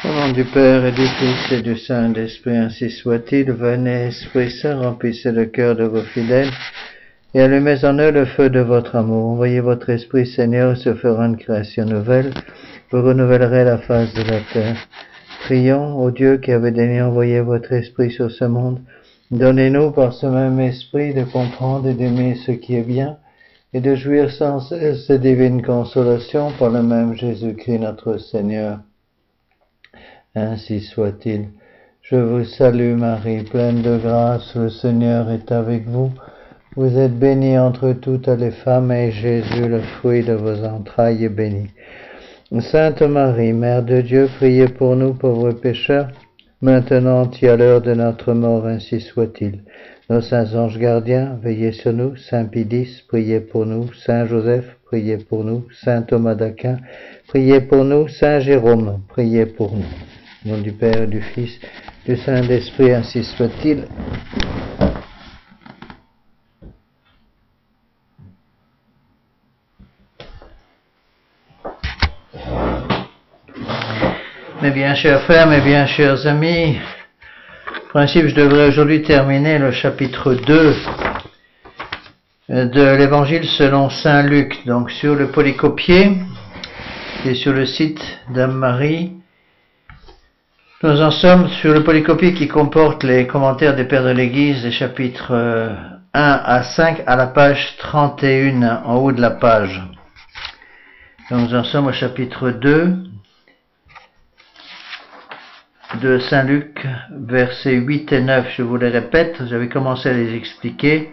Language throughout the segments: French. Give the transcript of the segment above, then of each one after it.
Au nom du Père et du Fils et du Saint-Esprit, ainsi soit-il. Venez, Esprit Saint, remplissez le cœur de vos fidèles et allumez en eux le feu de votre amour. Envoyez votre Esprit, Seigneur, se fera une création nouvelle. Vous renouvellerez la face de la terre. Prions au Dieu qui avait daigné envoyer votre Esprit sur ce monde. Donnez-nous par ce même Esprit de comprendre et d'aimer ce qui est bien et de jouir sans cesse de divines consolations par le même Jésus-Christ notre Seigneur. Ainsi soit-il. Je vous salue Marie, pleine de grâce, le Seigneur est avec vous. Vous êtes bénie entre toutes les femmes et Jésus, le fruit de vos entrailles, est béni. Sainte Marie, Mère de Dieu, priez pour nous pauvres pécheurs, maintenant et à l'heure de notre mort, ainsi soit-il. Nos saints anges gardiens, veillez sur nous. Saint Pie, priez pour nous. Saint Joseph, priez pour nous. Saint Thomas d'Aquin, priez pour nous. Saint Jérôme, priez pour nous. Au nom du Père et du Fils, du Saint-Esprit, ainsi soit-il. Mes bien chers frères, mes bien chers amis, en principe, je devrais aujourd'hui terminer le chapitre 2 de l'Évangile selon Saint Luc, donc sur le polycopier, qui est sur le site d'Anne-Marie. Nous en sommes sur le polycopier qui comporte les commentaires des Pères de l'Église, des chapitres 1 à 5 à la page 31, en haut de la page. Donc nous en sommes au chapitre 2 de Saint Luc, versets 8 et 9, je vous les répète, j'avais commencé à les expliquer.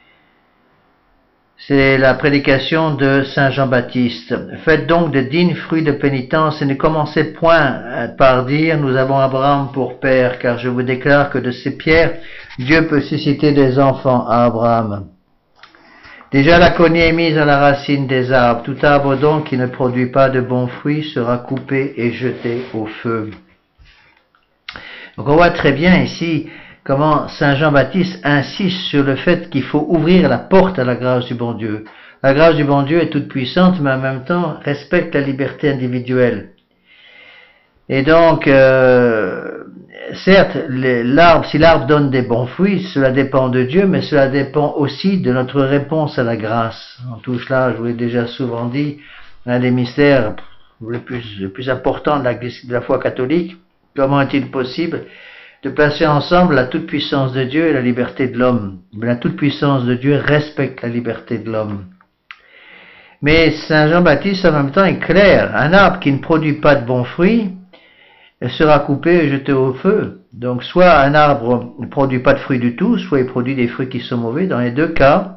C'est la prédication de Saint Jean-Baptiste. Faites donc de dignes fruits de pénitence et ne commencez point par dire, nous avons Abraham pour père, car je vous déclare que de ces pierres, Dieu peut susciter des enfants à Abraham. Déjà la cognée est mise à la racine des arbres. Tout arbre donc qui ne produit pas de bons fruits sera coupé et jeté au feu. Donc on voit très bien ici comment Saint Jean-Baptiste insiste sur le fait qu'il faut ouvrir la porte à la grâce du bon Dieu. La grâce du bon Dieu est toute puissante, mais en même temps respecte la liberté individuelle. Et donc, certes, si l'arbre donne des bons fruits, cela dépend de Dieu, mais cela dépend aussi de notre réponse à la grâce. En tout cela, je vous l'ai déjà souvent dit, un des mystères le plus important de la foi catholique. Comment est-il possible de placer ensemble la toute-puissance de Dieu et la liberté de l'homme? La toute-puissance de Dieu respecte la liberté de l'homme. Mais Saint Jean-Baptiste en même temps est clair. Un arbre qui ne produit pas de bons fruits sera coupé et jeté au feu. Donc soit un arbre ne produit pas de fruits du tout, soit il produit des fruits qui sont mauvais. Dans les deux cas,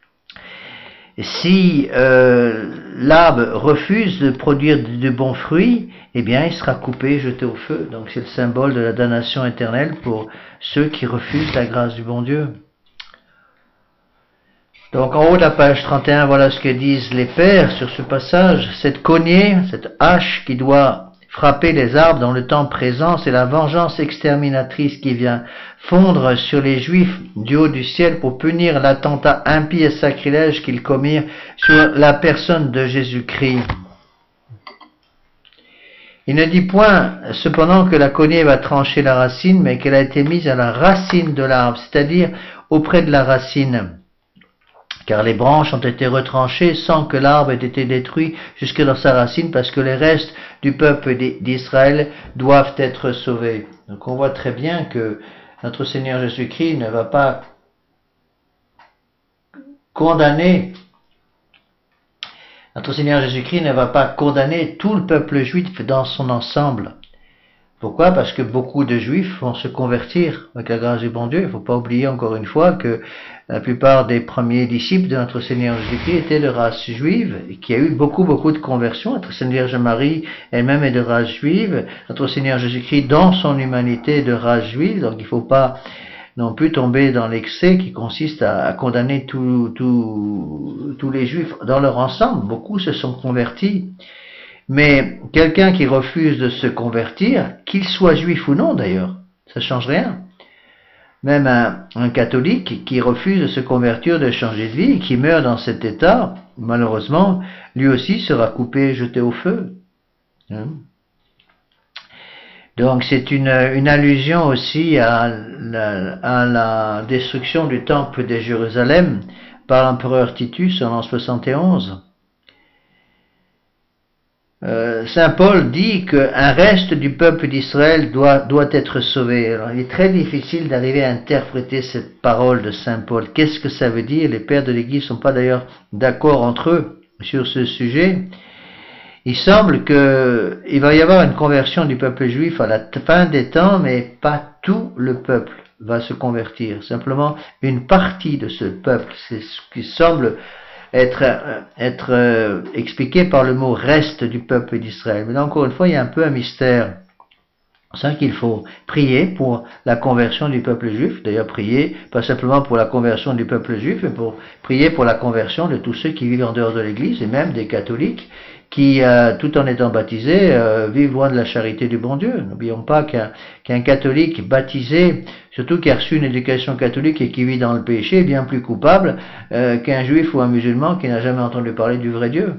si l'arbre refuse de produire de bons fruits, eh bien il sera coupé et jeté au feu. Donc c'est le symbole de la damnation éternelle pour ceux qui refusent la grâce du bon Dieu. Donc en haut de la page 31, voilà ce que disent les pères sur ce passage. Cette cognée, cette hache qui doit frapper les arbres dans le temps présent, c'est la vengeance exterminatrice qui vient fondre sur les Juifs du haut du ciel pour punir l'attentat impie et sacrilège qu'ils commirent sur la personne de Jésus-Christ. Il ne dit point cependant que la cognée va trancher la racine, mais qu'elle a été mise à la racine de l'arbre, c'est-à-dire auprès de la racine. Car les branches ont été retranchées sans que l'arbre ait été détruit jusque dans sa racine, parce que les restes du peuple d'Israël doivent être sauvés. Donc on voit très bien que notre Seigneur Jésus-Christ ne va pas condamner tout le peuple juif dans son ensemble. Pourquoi? Parce que beaucoup de Juifs vont se convertir avec la grâce du bon Dieu. Il ne faut pas oublier encore une fois que la plupart des premiers disciples de notre Seigneur Jésus-Christ étaient de race juive, et qu'il y a eu beaucoup de conversions. Notre Seigneur Vierge Marie elle-même est de race juive. Notre Seigneur Jésus-Christ, dans son humanité, est de race juive. Donc il ne faut pas non plus tomber dans l'excès qui consiste à condamner tous les Juifs dans leur ensemble. Beaucoup se sont convertis. Mais quelqu'un qui refuse de se convertir, qu'il soit juif ou non d'ailleurs, ça ne change rien. Même un catholique qui refuse de se convertir, de changer de vie, qui meurt dans cet état, malheureusement, lui aussi sera coupé et jeté au feu. Donc c'est une allusion aussi à la destruction du temple de Jérusalem par l'empereur Titus en l'an 71. Saint Paul dit qu'un reste du peuple d'Israël doit être sauvé. Alors, il est très difficile d'arriver à interpréter cette parole de Saint Paul. Qu'est-ce que ça veut dire? Les pères de l'Église ne sont pas d'ailleurs d'accord entre eux sur ce sujet. Il semble qu'il va y avoir une conversion du peuple juif à la fin des temps, mais pas tout le peuple va se convertir. Simplement une partie de ce peuple. C'est ce qui semble être expliqué par le mot reste du peuple d'Israël. Mais là, encore une fois, il y a un peu un mystère. C'est ça qu'il faut prier pour la conversion du peuple juif. D'ailleurs, prier pas simplement pour la conversion du peuple juif, mais pour prier pour la conversion de tous ceux qui vivent en dehors de l'Église et même des catholiques qui, tout en étant baptisés, vivent loin de la charité du bon Dieu. N'oublions pas qu'un catholique baptisé, surtout qui a reçu une éducation catholique et qui vit dans le péché, est bien plus coupable qu'un juif ou un musulman qui n'a jamais entendu parler du vrai Dieu.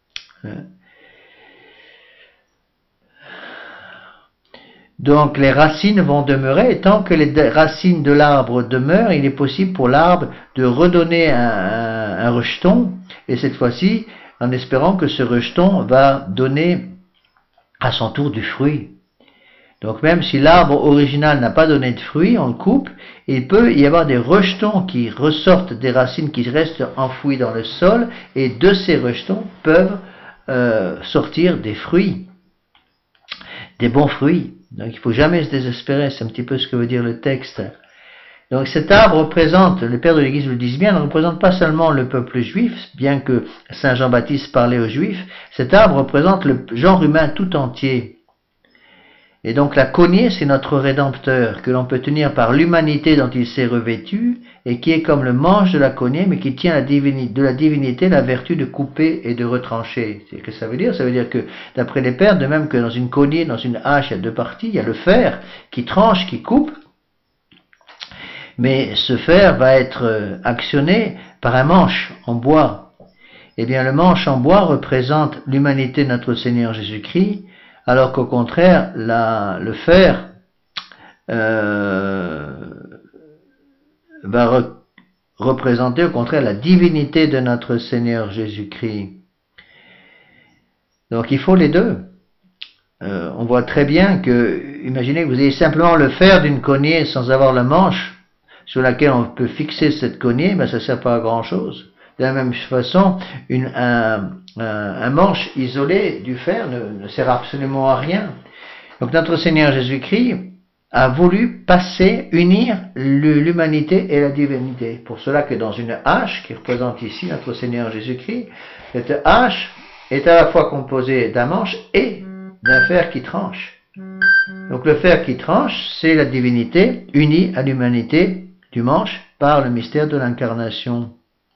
Donc les racines vont demeurer, et tant que les racines de l'arbre demeurent, il est possible pour l'arbre de redonner un rejeton, et cette fois-ci, en espérant que ce rejeton va donner à son tour du fruit. Donc même si l'arbre original n'a pas donné de fruit, on le coupe, il peut y avoir des rejetons qui ressortent des racines qui restent enfouies dans le sol, et de ces rejetons peuvent sortir des fruits, des bons fruits. Donc il ne faut jamais se désespérer, c'est un petit peu ce que veut dire le texte. Donc cet arbre représente, les pères de l'Église le disent bien, ne représente pas seulement le peuple juif, bien que Saint Jean-Baptiste parlait aux Juifs, cet arbre représente le genre humain tout entier. Et donc la cognée, c'est notre Rédempteur, que l'on peut tenir par l'humanité dont il s'est revêtu, et qui est comme le manche de la cognée, mais qui tient de la divinité la vertu de couper et de retrancher. C'est ce que ça veut dire? Ça veut dire que, d'après les pères, de même que dans une cognée, dans une hache, il y a deux parties, il y a le fer qui tranche, qui coupe, mais ce fer va être actionné par un manche en bois. Eh bien, le manche en bois représente l'humanité de notre Seigneur Jésus-Christ, alors qu'au contraire, le fer va représenter au contraire la divinité de notre Seigneur Jésus-Christ. Donc il faut les deux. On voit très bien que, imaginez que vous ayez simplement le fer d'une cognée sans avoir le manche sur laquelle on peut fixer cette cognée, ben ça ne sert pas à grand chose. De la même façon, un manche isolé du fer ne sert absolument à rien. Donc notre Seigneur Jésus-Christ a voulu unir l'humanité et la divinité. Pour cela que dans une hache, qui représente ici notre Seigneur Jésus-Christ, cette hache est à la fois composée d'un manche et d'un fer qui tranche. Donc le fer qui tranche, c'est la divinité unie à l'humanité du manche par le mystère de l'incarnation.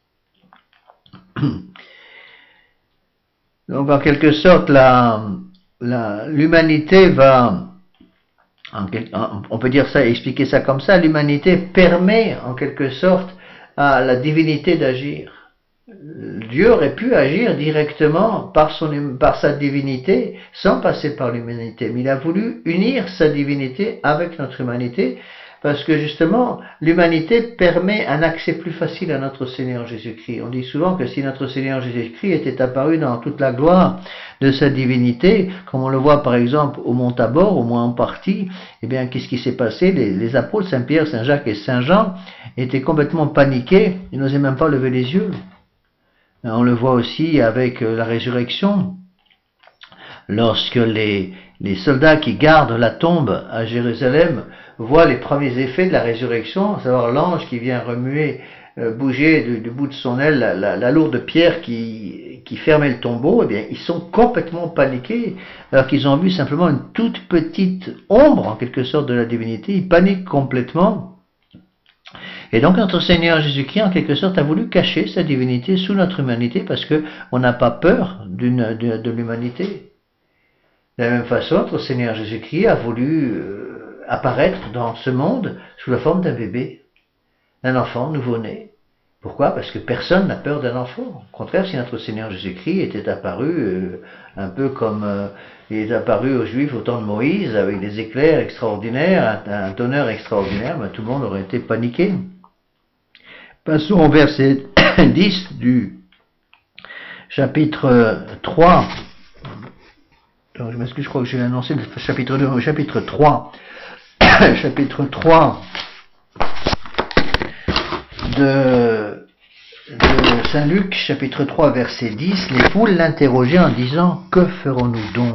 Donc en quelque sorte, l'humanité va, on peut dire ça, expliquer ça comme ça, l'humanité permet en quelque sorte à la divinité d'agir. Dieu aurait pu agir directement par sa divinité sans passer par l'humanité, mais il a voulu unir sa divinité avec notre humanité, parce que justement, l'humanité permet un accès plus facile à notre Seigneur Jésus-Christ. On dit souvent que si notre Seigneur Jésus-Christ était apparu dans toute la gloire de sa divinité, comme on le voit par exemple au mont Tabor, au moins en partie, eh bien, qu'est-ce qui s'est passé? Les apôtres, Saint Pierre, Saint Jacques et Saint Jean, étaient complètement paniqués, ils n'osaient même pas lever les yeux. On le voit aussi avec la résurrection. Lorsque les soldats qui gardent la tombe à Jérusalem voient les premiers effets de la résurrection, à savoir l'ange qui vient remuer, bouger du bout de son aile la lourde pierre qui fermait le tombeau, eh bien, ils sont complètement paniqués, alors qu'ils ont vu simplement une toute petite ombre, en quelque sorte, de la divinité. Ils paniquent complètement. Et donc notre Seigneur Jésus-Christ, en quelque sorte, a voulu cacher sa divinité sous notre humanité, parce qu'on n'a pas peur de l'humanité. De la même façon, notre Seigneur Jésus-Christ a voulu apparaître dans ce monde sous la forme d'un bébé, d'un enfant nouveau-né. Pourquoi? Parce que personne n'a peur d'un enfant. Au contraire, si notre Seigneur Jésus-Christ était apparu un peu comme il est apparu aux Juifs au temps de Moïse, avec des éclairs extraordinaires, un tonnerre extraordinaire, ben, tout le monde aurait été paniqué. Passons au verset 10 du chapitre 3. Donc, je m'excuse, je crois que j'ai annoncé le chapitre 2, au chapitre 3. Chapitre 3 de Saint Luc, chapitre 3, verset 10, les foules l'interrogeaient en disant « Que ferons-nous donc ?»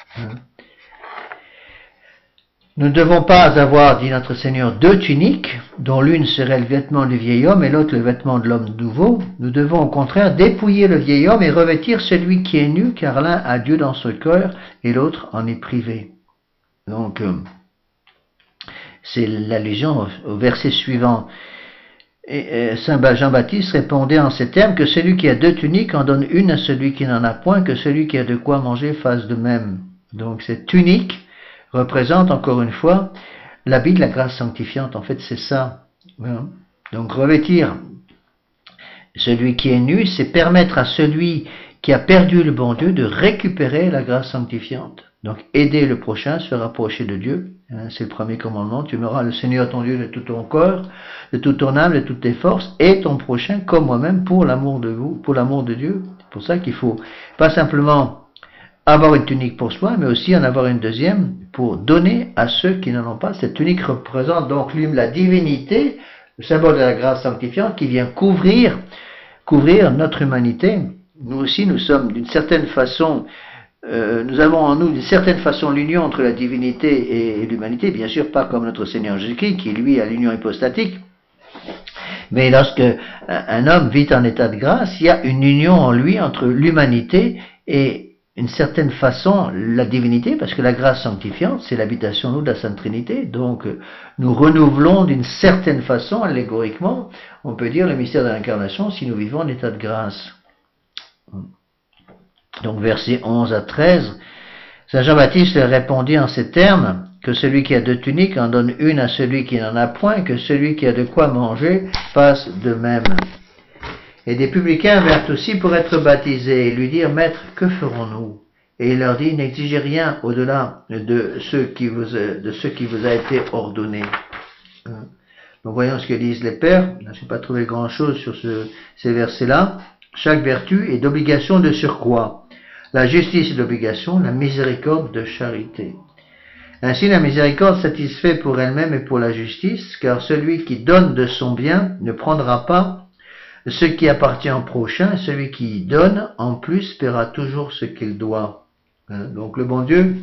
Nous ne devons pas avoir, dit notre Seigneur, deux tuniques, dont l'une serait le vêtement du vieil homme et l'autre le vêtement de l'homme nouveau. Nous devons au contraire dépouiller le vieil homme et revêtir celui qui est nu, car l'un a Dieu dans son cœur et l'autre en est privé. Donc, c'est l'allusion au verset suivant. Et Saint Jean-Baptiste répondait en ces termes que celui qui a deux tuniques en donne une à celui qui n'en a point, que celui qui a de quoi manger fasse de même. Donc cette tunique représente encore une fois l'habit de la grâce sanctifiante. En fait, c'est ça. Donc revêtir celui qui est nu, c'est permettre à celui qui a perdu le bon Dieu de récupérer la grâce sanctifiante. Donc aider le prochain à se rapprocher de Dieu. C'est le premier commandement. Tu aimeras le Seigneur ton Dieu de tout ton corps, de toute ton âme, de toutes tes forces, et ton prochain comme moi-même pour l'amour de vous, pour l'amour de Dieu. C'est pour ça qu'il faut pas simplement avoir une tunique pour soi, mais aussi en avoir une deuxième pour donner à ceux qui n'en ont pas. Cette tunique représente donc la divinité, le symbole de la grâce sanctifiante qui vient couvrir notre humanité. Nous aussi, nous sommes d'une certaine façon, nous avons en nous d'une certaine façon l'union entre la divinité et l'humanité, bien sûr pas comme notre Seigneur Jésus-Christ qui lui a l'union hypostatique, mais lorsque un homme vit en état de grâce, il y a une union en lui entre l'humanité et une certaine façon la divinité, parce que la grâce sanctifiante, c'est l'habitation nous de la Sainte Trinité, donc nous renouvelons d'une certaine façon, allégoriquement, on peut dire le mystère de l'incarnation si nous vivons en état de grâce. Donc versets 11 à 13, Saint Jean-Baptiste répondit en ces termes, que celui qui a deux tuniques en donne une à celui qui n'en a point, que celui qui a de quoi manger fasse de même. Et des publicains vinrent aussi pour être baptisés et lui dire, Maître, que ferons-nous? Et il leur dit, n'exigez rien au-delà de ce qui vous a été ordonné. Donc voyons ce que disent les pères. Je n'ai pas trouvé grand-chose sur ces versets-là. Chaque vertu est d'obligation de surcroît. La justice est d'obligation, la miséricorde de charité. Ainsi la miséricorde satisfait pour elle-même et pour la justice, car celui qui donne de son bien ne prendra pas ce qui appartient au prochain, et celui qui donne en plus paiera toujours ce qu'il doit. Donc le bon Dieu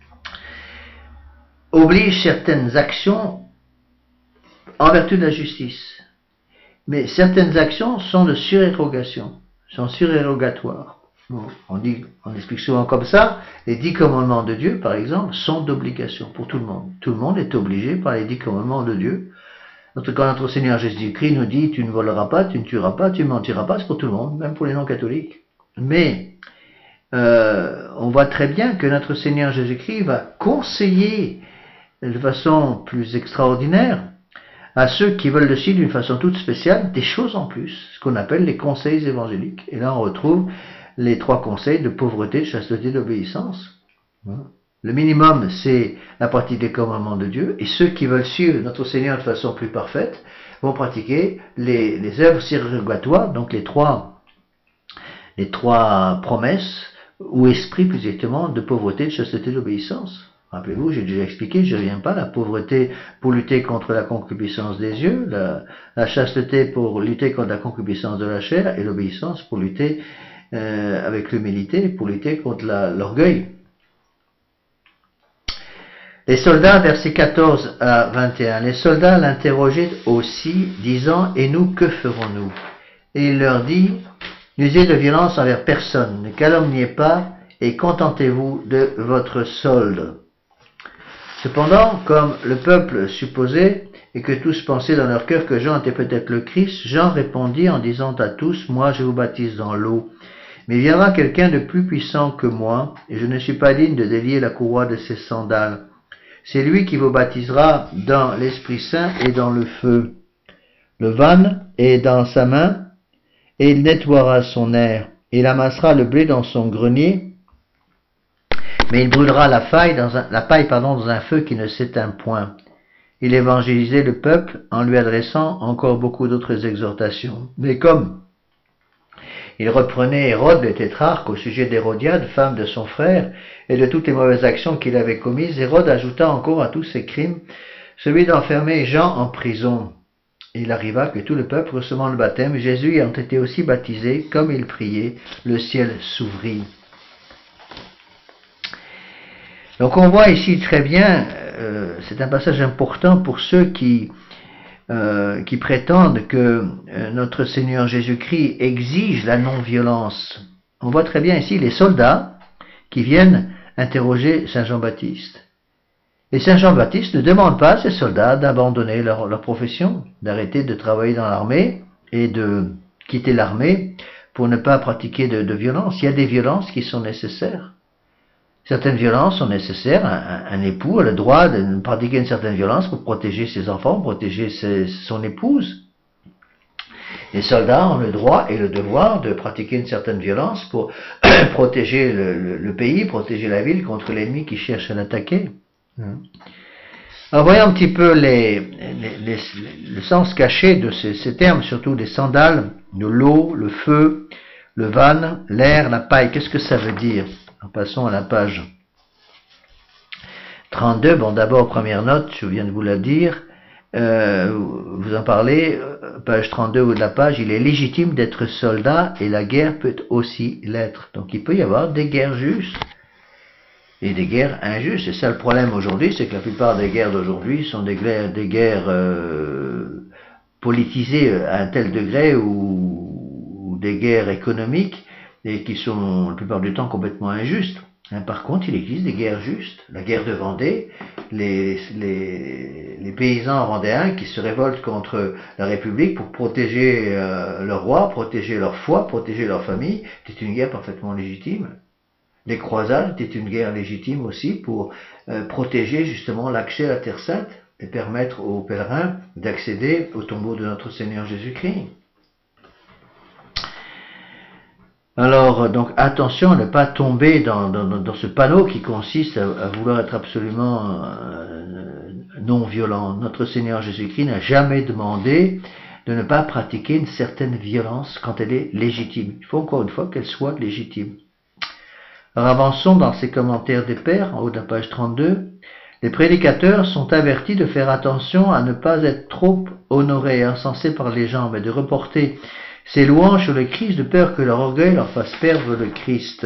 oblige certaines actions en vertu de la justice. Mais certaines actions sont de surérogation, sont surérogatoires. Bon, on explique souvent comme ça, les 10 commandements de Dieu, par exemple, sont d'obligation pour tout le monde. Tout le monde est obligé par les 10 commandements de Dieu. Quand notre Seigneur Jésus-Christ nous dit, tu ne voleras pas, tu ne tueras pas, tu ne mentiras pas, c'est pour tout le monde, même pour les non-catholiques. Mais, on voit très bien que notre Seigneur Jésus-Christ va conseiller de façon plus extraordinaire à ceux qui veulent le suivre d'une façon toute spéciale, des choses en plus, ce qu'on appelle les conseils évangéliques. Et là, on retrouve les 3 conseils de pauvreté, de chasteté, d'obéissance. Le minimum, c'est la pratique des commandements de Dieu, et ceux qui veulent suivre notre Seigneur de façon plus parfaite vont pratiquer les œuvres surérogatoires, donc les trois promesses, ou esprits plus exactement, de pauvreté, de chasteté, d'obéissance. Rappelez-vous, j'ai déjà expliqué, je ne reviens pas, la pauvreté pour lutter contre la concupiscence des yeux, la chasteté pour lutter contre la concupiscence de la chair, et l'obéissance pour lutter avec l'humilité, pour lutter contre l'orgueil. Les soldats, versets 14 à 21, les soldats l'interrogeaient aussi, disant, et nous, que ferons-nous? Et il leur dit, n'usez de violence envers personne, ne calomniez pas, et contentez-vous de votre solde. Cependant, comme le peuple supposait, et que tous pensaient dans leur cœur que Jean était peut-être le Christ, Jean répondit en disant à tous, moi je vous baptise dans l'eau, mais viendra quelqu'un de plus puissant que moi, et je ne suis pas digne de délier la courroie de ses sandales. C'est lui qui vous baptisera dans l'Esprit Saint et dans le feu. le van est dans sa main, et il nettoiera son aire. Il amassera le blé dans son grenier, mais il brûlera la paille dans un feu qui ne s'éteint point. Il évangélisait le peuple en lui adressant encore beaucoup d'autres exhortations. Mais comme il reprenait Hérode le tétrarque au sujet d'Hérodiade, femme de son frère, et de toutes les mauvaises actions qu'il avait commises, Hérode ajouta encore à tous ses crimes celui d'enfermer Jean en prison. Il arriva que tout le peuple recevant le baptême, Jésus ayant été aussi baptisé, comme il priait, le ciel s'ouvrit. Donc on voit ici très bien, c'est un passage important pour ceux qui prétendent que notre Seigneur Jésus-Christ exige la non-violence. On voit très bien ici les soldats qui viennent interroger Saint Jean-Baptiste. Et Saint Jean-Baptiste ne demande pas à ses soldats d'abandonner leur profession, d'arrêter de travailler dans l'armée et de quitter l'armée pour ne pas pratiquer de violence. Il y a des violences qui sont nécessaires. Certaines violences sont nécessaires. Un époux a le droit de pratiquer une certaine violence pour protéger ses enfants, protéger son épouse. Les soldats ont le droit et le devoir de pratiquer une certaine violence pour protéger le pays, protéger la ville contre l'ennemi qui cherche à l'attaquer. Alors voyons un petit peu le sens caché de ces termes, surtout des sandales, de l'eau, le feu, le van, l'air, la paille. Qu'est-ce que ça veut dire? Alors, passons à la page 32. Bon, d'abord, première note, je viens de vous la dire. Vous en parlez, page 32 de la page, il est légitime d'être soldat et la guerre peut aussi l'être. Donc il peut y avoir des guerres justes et des guerres injustes. Et ça, le problème aujourd'hui, c'est que la plupart des guerres d'aujourd'hui sont des guerres politisées à un tel degré ou des guerres économiques et qui sont la plupart du temps complètement injustes. Par contre, il existe des guerres justes. La guerre de Vendée, les paysans vendéens qui se révoltent contre la République pour protéger leur roi, protéger leur foi, protéger leur famille, c'est une guerre parfaitement légitime. Les croisades étaient une guerre légitime aussi pour protéger justement l'accès à la Terre Sainte et permettre aux pèlerins d'accéder au tombeau de notre Seigneur Jésus-Christ. Alors, donc, attention à ne pas tomber dans ce panneau qui consiste à vouloir être absolument non violent. Notre Seigneur Jésus-Christ n'a jamais demandé de ne pas pratiquer une certaine violence quand elle est légitime. Il faut encore une fois qu'elle soit légitime. Alors avançons dans ces commentaires des pères, en haut de la page 32. Les prédicateurs sont avertis de faire attention à ne pas être trop honorés et encensés par les gens, mais de reporter ces louanges sur le Christ de peur que leur orgueil leur fasse perdre le Christ.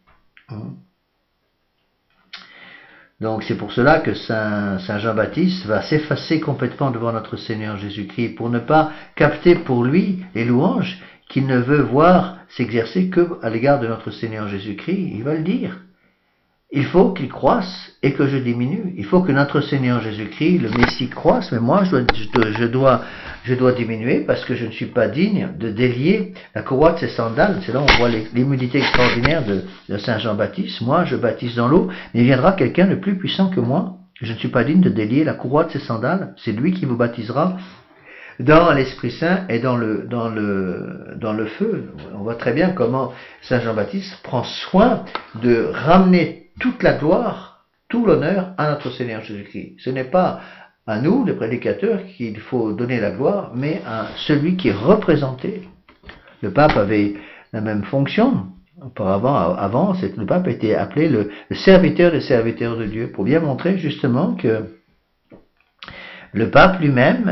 Donc c'est pour cela que Saint Jean-Baptiste va s'effacer complètement devant notre Seigneur Jésus-Christ pour ne pas capter pour lui les louanges qu'il ne veut voir s'exercer que à l'égard de notre Seigneur Jésus-Christ. Il va le dire. Il faut qu'il croisse et que je diminue. Il faut que notre Seigneur Jésus-Christ, le Messie, croisse, mais moi je dois diminuer parce que je ne suis pas digne de délier la courroie de ses sandales. C'est là où on voit l'immunité extraordinaire de Saint Jean-Baptiste. Moi, je baptise dans l'eau, mais il viendra quelqu'un de plus puissant que moi. Je ne suis pas digne de délier la courroie de ses sandales. C'est lui qui vous baptisera dans l'Esprit Saint et dans le feu. On voit très bien comment Saint Jean-Baptiste prend soin de ramener toute la gloire, tout l'honneur à notre Seigneur Jésus-Christ. Ce n'est pas à nous, les prédicateurs, qu'il faut donner la gloire, mais à celui qui est représenté. Le pape avait la même fonction. Avant, c'est que le pape était appelé le serviteur des serviteurs de Dieu, pour bien montrer justement que le pape lui-même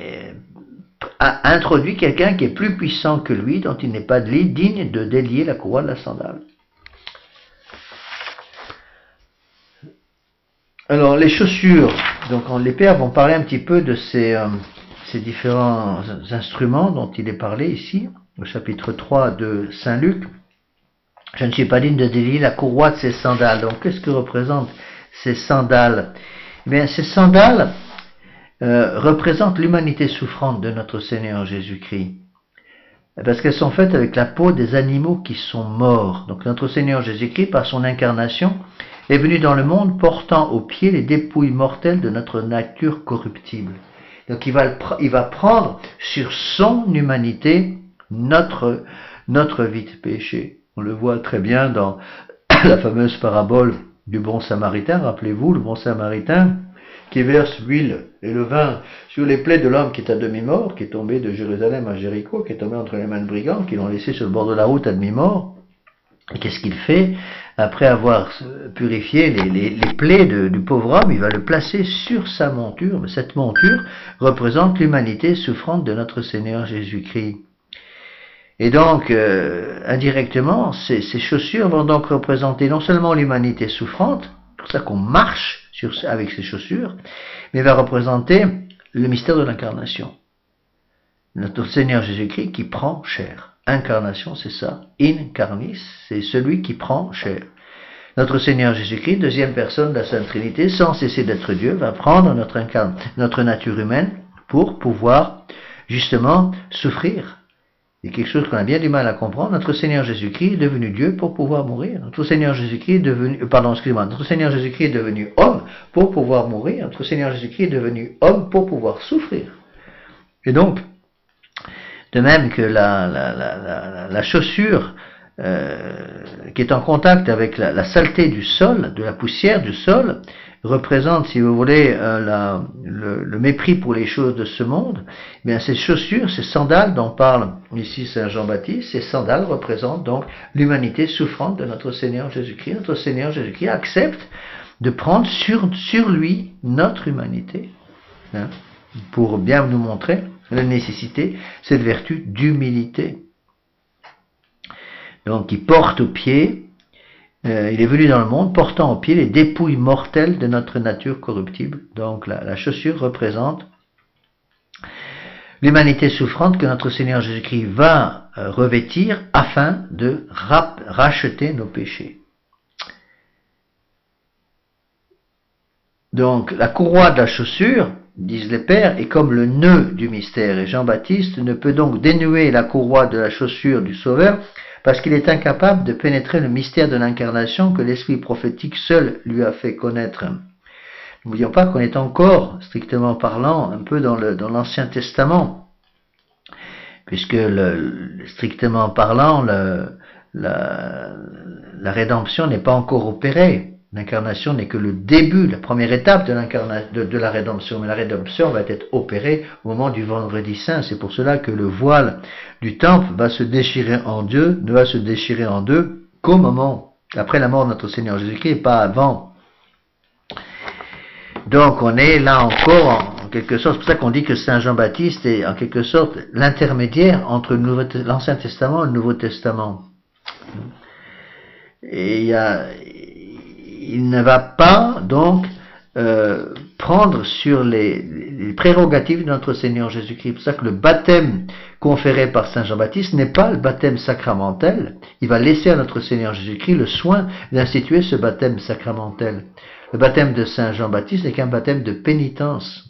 a introduit quelqu'un qui est plus puissant que lui, dont il n'est pas digne de délier la courroie de la sandale. Alors, les chaussures, donc les pères vont parler un petit peu de ces différents instruments dont il est parlé ici, au chapitre 3 de Saint Luc. Je ne suis pas digne de délier la courroie de ces sandales. Donc, qu'est-ce que représentent ces sandales? Eh bien, ces sandales représentent l'humanité souffrante de notre Seigneur Jésus-Christ. Parce qu'elles sont faites avec la peau des animaux qui sont morts. Donc, notre Seigneur Jésus-Christ, par son incarnation, est venu dans le monde portant aux pieds les dépouilles mortelles de notre nature corruptible. Donc il va prendre sur son humanité notre vie de péché. On le voit très bien dans la fameuse parabole du bon samaritain. Rappelez-vous, le bon samaritain qui verse l'huile et le vin sur les plaies de l'homme qui est à demi-mort, qui est tombé de Jérusalem à Jéricho, qui est tombé entre les mains de brigands, qui l'ont laissé sur le bord de la route à demi-mort. Et qu'est-ce qu'il fait? Après avoir purifié les plaies du pauvre homme, il va le placer sur sa monture. Mais cette monture représente l'humanité souffrante de notre Seigneur Jésus-Christ. Et donc, indirectement, ces chaussures vont donc représenter non seulement l'humanité souffrante, c'est pour ça qu'on marche avec ces chaussures, mais va représenter le mystère de l'incarnation. Notre Seigneur Jésus-Christ qui prend chair. Incarnation, c'est ça. Incarnis, c'est celui qui prend chair. Notre Seigneur Jésus-Christ, deuxième personne de la Sainte Trinité, sans cesser d'être Dieu, va prendre notre nature humaine pour pouvoir justement souffrir. C'est quelque chose qu'on a bien du mal à comprendre. Notre Seigneur Jésus-Christ est devenu Dieu pour pouvoir mourir. Notre Seigneur Jésus-Christ est devenu, Notre Seigneur Jésus-Christ est devenu homme pour pouvoir mourir. Notre Seigneur Jésus-Christ est devenu homme pour pouvoir souffrir. Et donc, de même que la chaussure qui est en contact avec la saleté du sol, de la poussière du sol, représente, si vous voulez, le mépris pour les choses de ce monde, eh bien ces chaussures, ces sandales dont parle ici Saint Jean-Baptiste, ces sandales représentent donc l'humanité souffrante de notre Seigneur Jésus-Christ. Notre Seigneur Jésus-Christ accepte de prendre sur lui notre humanité, hein, pour bien nous montrer la nécessité, cette vertu d'humilité. Donc il porte aux pieds, il est venu dans le monde portant aux pieds les dépouilles mortelles de notre nature corruptible. Donc la chaussure représente l'humanité souffrante que notre Seigneur Jésus-Christ va revêtir afin de racheter nos péchés. Donc la courroie de la chaussure, disent les pères, est comme le nœud du mystère, et Jean-Baptiste ne peut donc dénouer la courroie de la chaussure du Sauveur parce qu'il est incapable de pénétrer le mystère de l'incarnation que l'esprit prophétique seul lui a fait connaître. N'oublions pas qu'on est encore, strictement parlant, un peu dans l'Ancien Testament, puisque strictement parlant, la rédemption n'est pas encore opérée. L'incarnation n'est que le début, la première étape de la rédemption, mais la rédemption va être opérée au moment du Vendredi Saint. C'est pour cela que le voile du temple va se déchirer en deux qu'au moment, après la mort de notre Seigneur Jésus-Christ, et pas avant. Donc on est là encore en quelque sorte, c'est pour ça qu'on dit que Saint Jean-Baptiste est en quelque sorte l'intermédiaire entre l'Ancien Testament et le Nouveau Testament. Et il ne va pas donc prendre sur les prérogatives de notre Seigneur Jésus-Christ. C'est pour ça que le baptême conféré par Saint Jean-Baptiste n'est pas le baptême sacramentel. Il va laisser à notre Seigneur Jésus-Christ le soin d'instituer ce baptême sacramentel. Le baptême de Saint Jean-Baptiste n'est qu'un baptême de pénitence.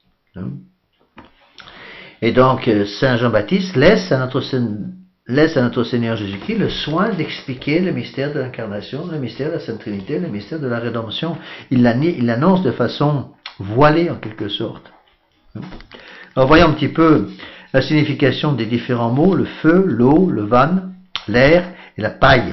Et donc Saint Jean-Baptiste laisse à notre Seigneur Jésus-Christ le soin d'expliquer le mystère de l'incarnation, le mystère de la Sainte Trinité, le mystère de la rédemption. Il l'annonce de façon voilée en quelque sorte. Alors voyons un petit peu la signification des différents mots, le feu, l'eau, le van, l'air et la paille.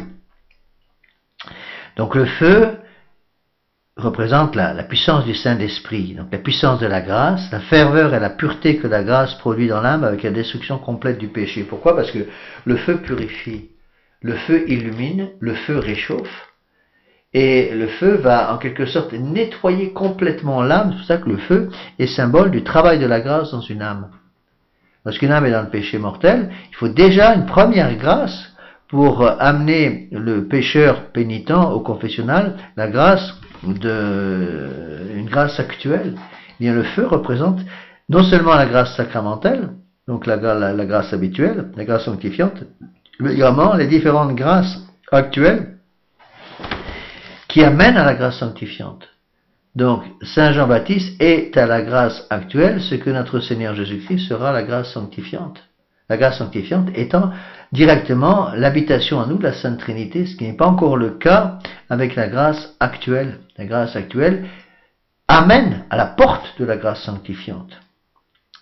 Donc le feu représente la puissance du Saint-Esprit, donc la puissance de la grâce, la ferveur et la pureté que la grâce produit dans l'âme avec la destruction complète du péché. Pourquoi? Parce que le feu purifie, le feu illumine, le feu réchauffe, et le feu va en quelque sorte nettoyer complètement l'âme. C'est pour ça que le feu est symbole du travail de la grâce dans une âme. Lorsqu'une âme est dans le péché mortel, il faut déjà une première grâce pour amener le pécheur pénitent au confessionnal, la grâce une grâce actuelle. Eh bien, le feu représente non seulement la grâce sacramentelle, donc la grâce habituelle, la grâce sanctifiante, mais également les différentes grâces actuelles qui amènent à la grâce sanctifiante. Donc, Saint Jean-Baptiste est à la grâce actuelle ce que notre Seigneur Jésus-Christ sera la grâce sanctifiante. La grâce sanctifiante étant directement l'habitation en nous de la Sainte Trinité, ce qui n'est pas encore le cas avec la grâce actuelle. La grâce actuelle amène à la porte de la grâce sanctifiante.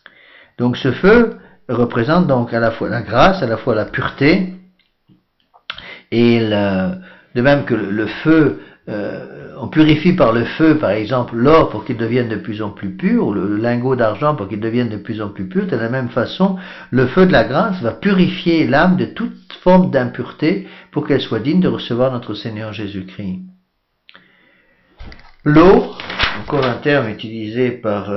Donc ce feu représente donc à la fois la grâce, à la fois la pureté, et de même que le feu, on purifie par le feu, par exemple, l'or pour qu'il devienne de plus en plus pur, ou le lingot d'argent pour qu'il devienne de plus en plus pur. De la même façon, le feu de la grâce va purifier l'âme de toute forme d'impureté pour qu'elle soit digne de recevoir notre Seigneur Jésus-Christ. L'eau, encore un terme utilisé par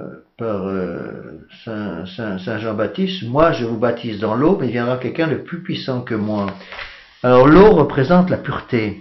Saint Jean-Baptiste, moi je vous baptise dans l'eau, mais il viendra quelqu'un de plus puissant que moi. Alors l'eau représente la pureté.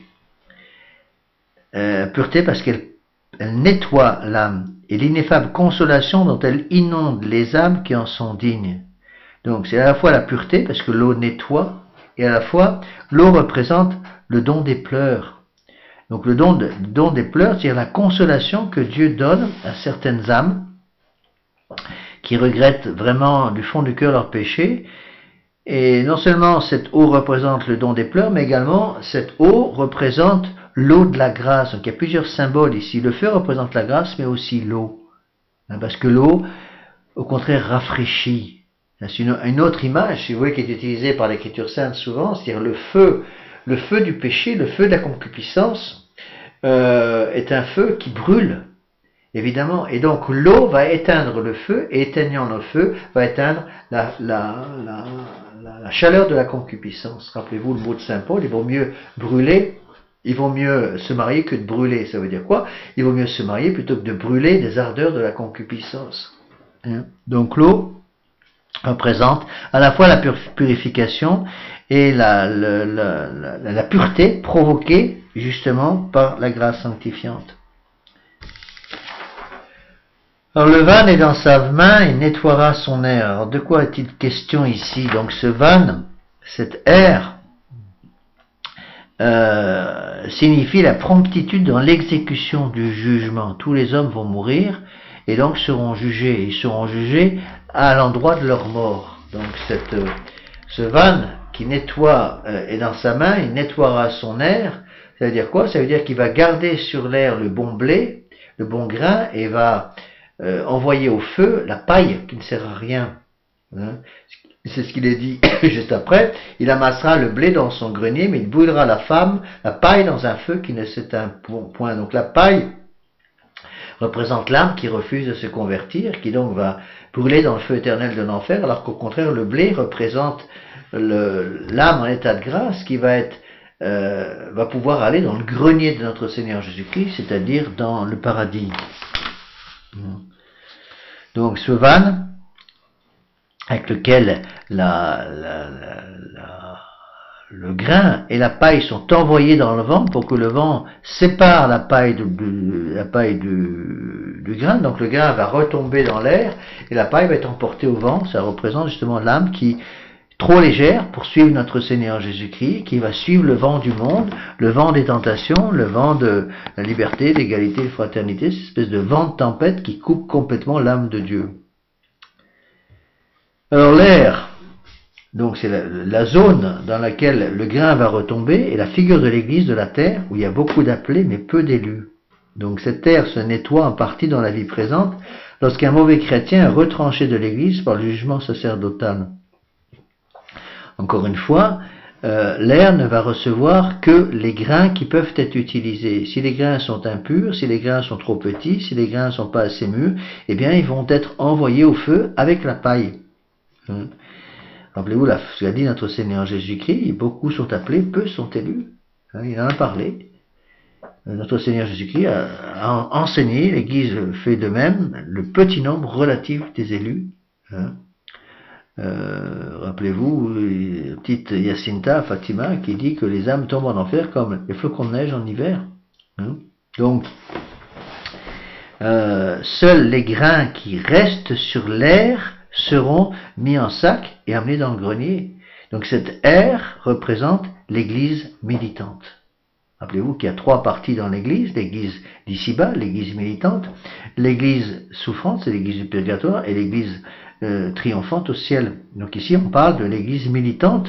Pureté parce qu'elle nettoie l'âme et l'ineffable consolation dont elle inonde les âmes qui en sont dignes. Donc c'est à la fois la pureté parce que l'eau nettoie, et à la fois l'eau représente le don des pleurs. Donc le don des pleurs, c'est la consolation que Dieu donne à certaines âmes qui regrettent vraiment du fond du cœur leur péché. Et non seulement cette eau représente le don des pleurs, mais également cette eau représente l'eau de la grâce. Donc il y a plusieurs symboles ici. Le feu représente la grâce, mais aussi l'eau. Parce que l'eau, au contraire, rafraîchit. C'est une autre image, si vous voulez, qui est utilisée par l'Écriture sainte souvent, c'est-à-dire le feu du péché, le feu de la concupiscence, est un feu qui brûle, évidemment. Et donc l'eau va éteindre le feu, et éteignant le feu, va éteindre la chaleur de la concupiscence. Rappelez-vous le mot de Saint Paul, il vaut mieux brûler, il vaut mieux se marier que de brûler. Ça veut dire quoi? Il vaut mieux se marier plutôt que de brûler des ardeurs de la concupiscence. Donc l'eau représente à la fois la purification et la pureté provoquée justement par la grâce sanctifiante. Alors le van est dans sa main et nettoiera son air. Alors de quoi est-il question ici? Donc ce van, cet air, signifie la promptitude dans l'exécution du jugement. Tous les hommes vont mourir et donc seront jugés. Ils seront jugés à l'endroit de leur mort. Donc ce van qui nettoie est dans sa main, il nettoiera son air. Ça veut dire quoi? Ça veut dire qu'il va garder sur l'air le bon blé, le bon grain, et va envoyer au feu la paille qui ne sert à rien. C'est ce qu'il est dit juste après. Il amassera le blé dans son grenier, mais il brûlera la paille dans un feu qui ne s'éteint point. Donc la paille représente l'âme qui refuse de se convertir, qui donc va brûler dans le feu éternel de l'enfer, alors qu'au contraire le blé représente l'âme en état de grâce qui va pouvoir aller dans le grenier de notre Seigneur Jésus-Christ, c'est-à-dire dans le paradis. Donc ce van avec lequel le grain et la paille sont envoyés dans le vent pour que le vent sépare la paille du grain. Donc le grain va retomber dans l'air et la paille va être emportée au vent. Ça représente justement l'âme qui est trop légère pour suivre notre Seigneur Jésus-Christ, qui va suivre le vent du monde, le vent des tentations, le vent de la liberté, l'égalité, de fraternité, cette espèce de vent de tempête qui coupe complètement l'âme de Dieu. Alors l'air, donc c'est la zone dans laquelle le grain va retomber, et la figure de l'église de la terre, où il y a beaucoup d'appelés mais peu d'élus. Donc cette terre se nettoie en partie dans la vie présente, lorsqu'un mauvais chrétien est retranché de l'église par le jugement sacerdotal. Encore une fois, l'air ne va recevoir que les grains qui peuvent être utilisés. Si les grains sont impurs, si les grains sont trop petits, si les grains ne sont pas assez mûrs, eh bien ils vont être envoyés au feu avec la paille. Rappelez-vous ce qu'a dit notre Seigneur Jésus-Christ, beaucoup sont appelés, peu sont élus. Il en a parlé. Notre Seigneur Jésus-Christ a enseigné, l'Église fait de même, le petit nombre relatif des élus. Rappelez-vous, petite Jacinta, Fatima, qui dit que les âmes tombent en enfer comme les flocons de neige en hiver. Donc, seuls les grains qui restent sur l'air seront mis en sac et amenés dans le grenier. Donc cet air représente l'église militante. Rappelez-vous qu'il y a trois parties dans l'église d'ici-bas, l'église militante, l'église souffrante, c'est l'église du purgatoire, et l'église triomphante au ciel. Donc ici on parle de l'église militante.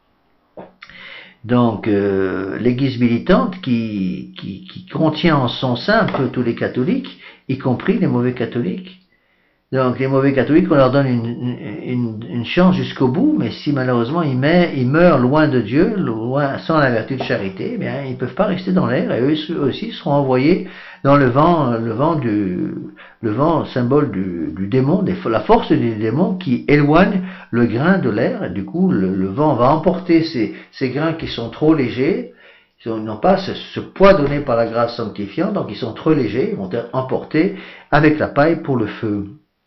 Donc l'église militante qui contient en son sein un peu tous les catholiques, y compris les mauvais catholiques. Donc les mauvais catholiques, on leur donne une chance jusqu'au bout, mais si malheureusement ils meurent loin de Dieu, loin, sans la vertu de charité, eh bien ils ne peuvent pas rester dans l'air, et eux aussi seront envoyés dans le vent symbole du démon, la force du démon qui éloigne le grain de l'air, et du coup le vent va emporter ces grains qui sont trop légers. Ils n'ont pas ce poids donné par la grâce sanctifiante, donc ils sont trop légers, ils vont être emportés avec la paille pour le feu.